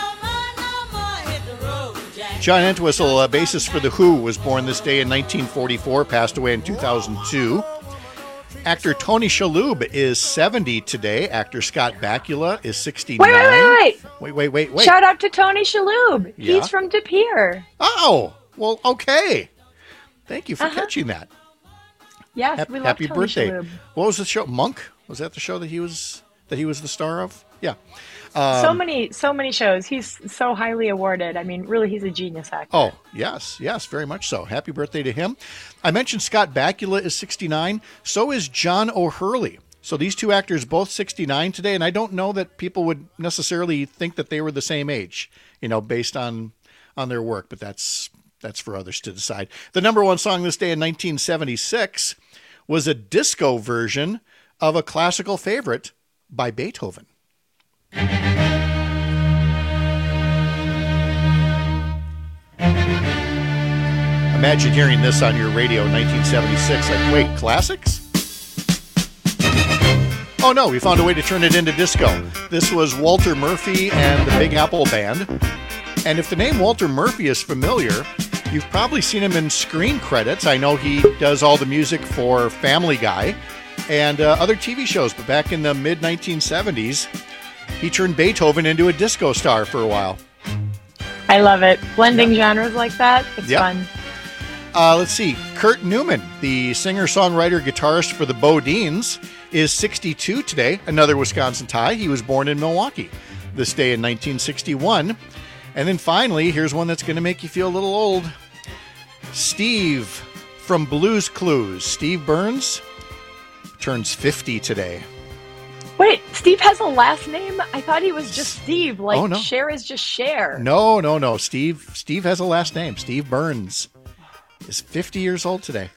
[SPEAKER 19] John Entwistle, uh, bassist for The Who, was born this day in nineteen forty-four, passed away in two thousand two. Actor Tony Shalhoub is seventy today. Actor Scott Bakula is sixty-nine.
[SPEAKER 30] Wait, wait, wait,
[SPEAKER 19] wait. Wait, wait, wait, wait.
[SPEAKER 30] Shout out to Tony Shalhoub.
[SPEAKER 19] Yeah?
[SPEAKER 30] He's from De Pere.
[SPEAKER 19] Oh, well, okay. Thank you for
[SPEAKER 30] Uh-huh.
[SPEAKER 19] catching that.
[SPEAKER 30] Yes,
[SPEAKER 19] Hap-
[SPEAKER 30] we love
[SPEAKER 19] Happy
[SPEAKER 30] Tony
[SPEAKER 19] birthday.
[SPEAKER 30] Shalhoub.
[SPEAKER 19] What was the show? Monk? Was that the show that he was that he was the star of? Yeah. Um,
[SPEAKER 30] so many, so many shows. He's so highly awarded. I mean, really, he's a genius actor.
[SPEAKER 19] Oh, yes, yes, very much so. Happy birthday to him. I mentioned Scott Bakula is sixty-nine. So is John O'Hurley. So these two actors both sixty-nine today, and I don't know that people would necessarily think that they were the same age, you know, based on on their work, but that's that's for others to decide. The number one song this day in nineteen seventy-six was a disco version of a classical favorite by Beethoven. Imagine hearing this on your radio in nineteen seventy-six. Like, wait, classics? Oh no, we found a way to turn it into disco. This was Walter Murphy and the Big Apple Band. And if the name Walter Murphy is familiar, you've probably seen him in screen credits. I know he does all the music for Family Guy and uh, other T V shows, but back in the mid nineteen seventies, he turned Beethoven into a disco star for a while.
[SPEAKER 30] I love it. Blending genres like that, it's
[SPEAKER 19] Yep.
[SPEAKER 30] fun.
[SPEAKER 19] Uh, let's see. Kurt Newman, the singer-songwriter, guitarist for the Bodines, is sixty-two today. Another Wisconsin tie. He was born in Milwaukee this day in nineteen sixty-one. And then finally, here's one that's going to make you feel a little old. Steve from Blues Clues. Steve Burns turns fifty today.
[SPEAKER 30] Wait, Steve has a last name? I thought he was just Steve. Like,
[SPEAKER 19] Oh, no.
[SPEAKER 30] Cher is just Cher.
[SPEAKER 19] No, no, no. Steve Steve has a last name. Steve Burns is fifty years old today.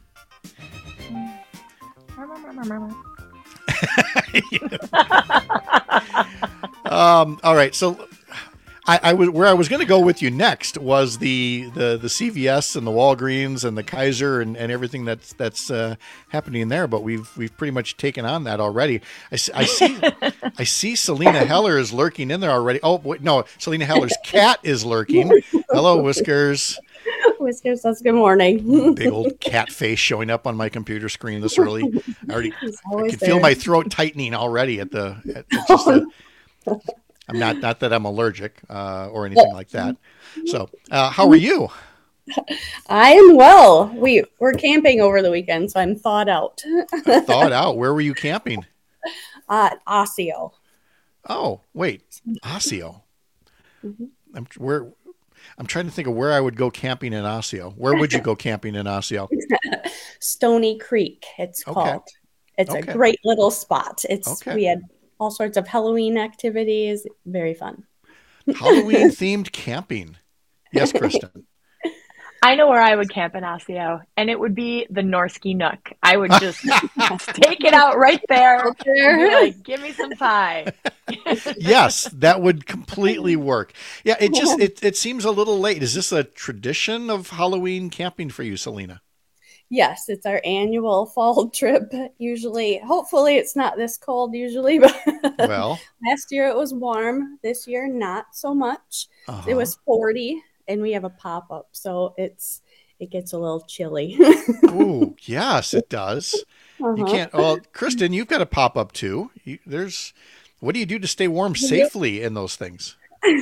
[SPEAKER 19] Um, all right, so I, I was where I was going to go with you next was the, the the C V S and the Walgreens and the Kaiser and, and everything that's that's uh, happening there. But we've we've pretty much taken on that already. I, s- I see I see Selena Heller is lurking in there already. Oh wait, no, Selena Heller's cat is lurking. Hello, Whiskers.
[SPEAKER 3] Whiskers says good morning.
[SPEAKER 19] Big old cat face showing up on my computer screen this early. I already
[SPEAKER 3] He's
[SPEAKER 19] I
[SPEAKER 3] always
[SPEAKER 19] can feel
[SPEAKER 3] there.
[SPEAKER 19] my throat tightening already at the. At, at just the I'm not not that I'm allergic uh, or anything like that. So, uh, how are you?
[SPEAKER 3] I am well. We we're camping over the weekend, so I'm thawed out.
[SPEAKER 19] Thawed out. Where were you camping?
[SPEAKER 3] uh, Osseo.
[SPEAKER 19] Oh, wait, Osseo.
[SPEAKER 3] Mhm.
[SPEAKER 19] I'm where. I'm trying to think of where I would go camping in Osseo. Where would you go camping in Osseo?
[SPEAKER 3] Stony Creek, it's
[SPEAKER 19] Okay.
[SPEAKER 3] called. It's
[SPEAKER 19] Okay.
[SPEAKER 3] a great little spot. It's
[SPEAKER 19] Okay.
[SPEAKER 3] we had all sorts of Halloween activities. Very fun.
[SPEAKER 19] Halloween themed camping. Yes, Kristen.
[SPEAKER 30] I know where I would camp in Osseo, and it would be the Norsky Nook. I would just take it out right there. And be like, give me some pie.
[SPEAKER 19] Yes, that would completely work. Yeah, it just it, it seems a little late. Is this a tradition of Halloween camping for you, Selena?
[SPEAKER 3] Yes, it's our annual fall trip. Usually, hopefully, it's not this cold. Usually, but
[SPEAKER 19] Well,
[SPEAKER 3] last year it was warm. This year, not so much.
[SPEAKER 19] Uh-huh.
[SPEAKER 3] It was forty, and we have a pop up, so it's it gets a little chilly.
[SPEAKER 19] ooh, yes, it does. You
[SPEAKER 3] Uh-huh.
[SPEAKER 19] can't. Well, Kristen, you've got a pop up too. You, there's. What do you do to stay warm safely in those things?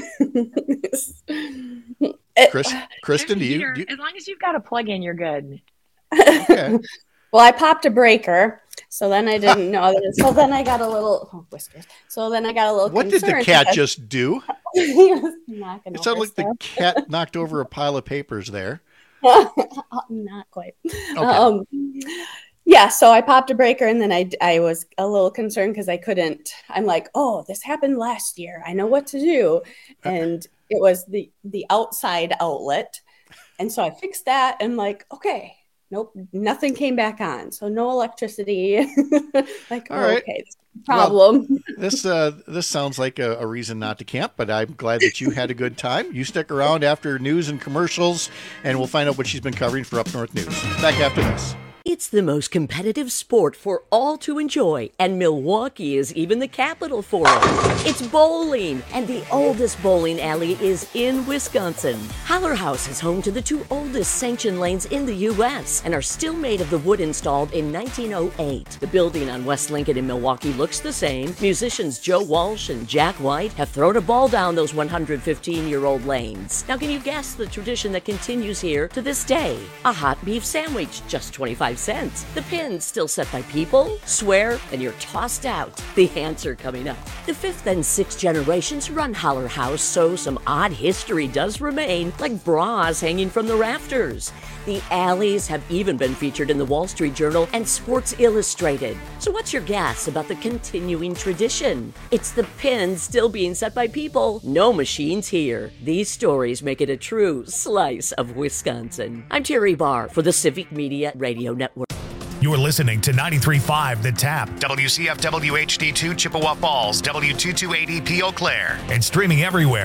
[SPEAKER 19] Chris, Kristen, do you,
[SPEAKER 30] Heater.
[SPEAKER 19] do you?
[SPEAKER 30] As long as you've got a plug in, you're good.
[SPEAKER 19] Okay.
[SPEAKER 3] Well, I popped a breaker, so then I didn't know that. So then I got a little oh, whiskers. So then I got a little.
[SPEAKER 19] What did the
[SPEAKER 3] concerned
[SPEAKER 19] cat
[SPEAKER 3] because-
[SPEAKER 19] just do?
[SPEAKER 3] He was knocking
[SPEAKER 19] It sounded
[SPEAKER 3] over
[SPEAKER 19] like the
[SPEAKER 3] stuff.
[SPEAKER 19] cat knocked over a pile of papers there.
[SPEAKER 3] Not quite. Um, Yeah, so I popped a breaker, and then I, I was a little concerned because I couldn't. I'm like, oh, this happened last year. I know what to do. And it was the the outside outlet. And so I fixed that and like, okay, nope, nothing came back on. So no electricity. Like,
[SPEAKER 19] All
[SPEAKER 3] oh,
[SPEAKER 19] right.
[SPEAKER 3] okay, this is a problem.
[SPEAKER 19] Well, this uh, this sounds like a, a reason not to camp, but I'm glad that you had a good time. You stick around after news and commercials, and we'll find out what she's been covering for Up North News. Back after this.
[SPEAKER 11] It's the most competitive sport for all to enjoy, and Milwaukee is even the capital for it. It's bowling, and the oldest bowling alley is in Wisconsin. Haller House is home to the two oldest sanctioned lanes in the U S and are still made of the wood installed in nineteen oh eight. The building on West Lincoln in Milwaukee looks the same. Musicians Joe Walsh and Jack White have thrown a ball down those one hundred fifteen-year-old lanes. Now, can you guess the tradition that continues here to this day? A hot beef sandwich, just twenty-five cents. The pins still set by people, swear, and you're tossed out. The answer coming up. The fifth and sixth generations run Haller House, so some odd history does remain, like bras hanging from the rafters. The alleys have even been featured in the Wall Street Journal and Sports Illustrated. So what's your guess about the continuing tradition? It's the pins still being set by people. No machines here. These stories make it a true slice of Wisconsin. I'm Terry Barr for the Civic Media Radio Network.
[SPEAKER 2] You're listening to ninety-three point five The Tap, W C F W H D two Chippewa Falls, W two two eighty P Eau Claire, and streaming everywhere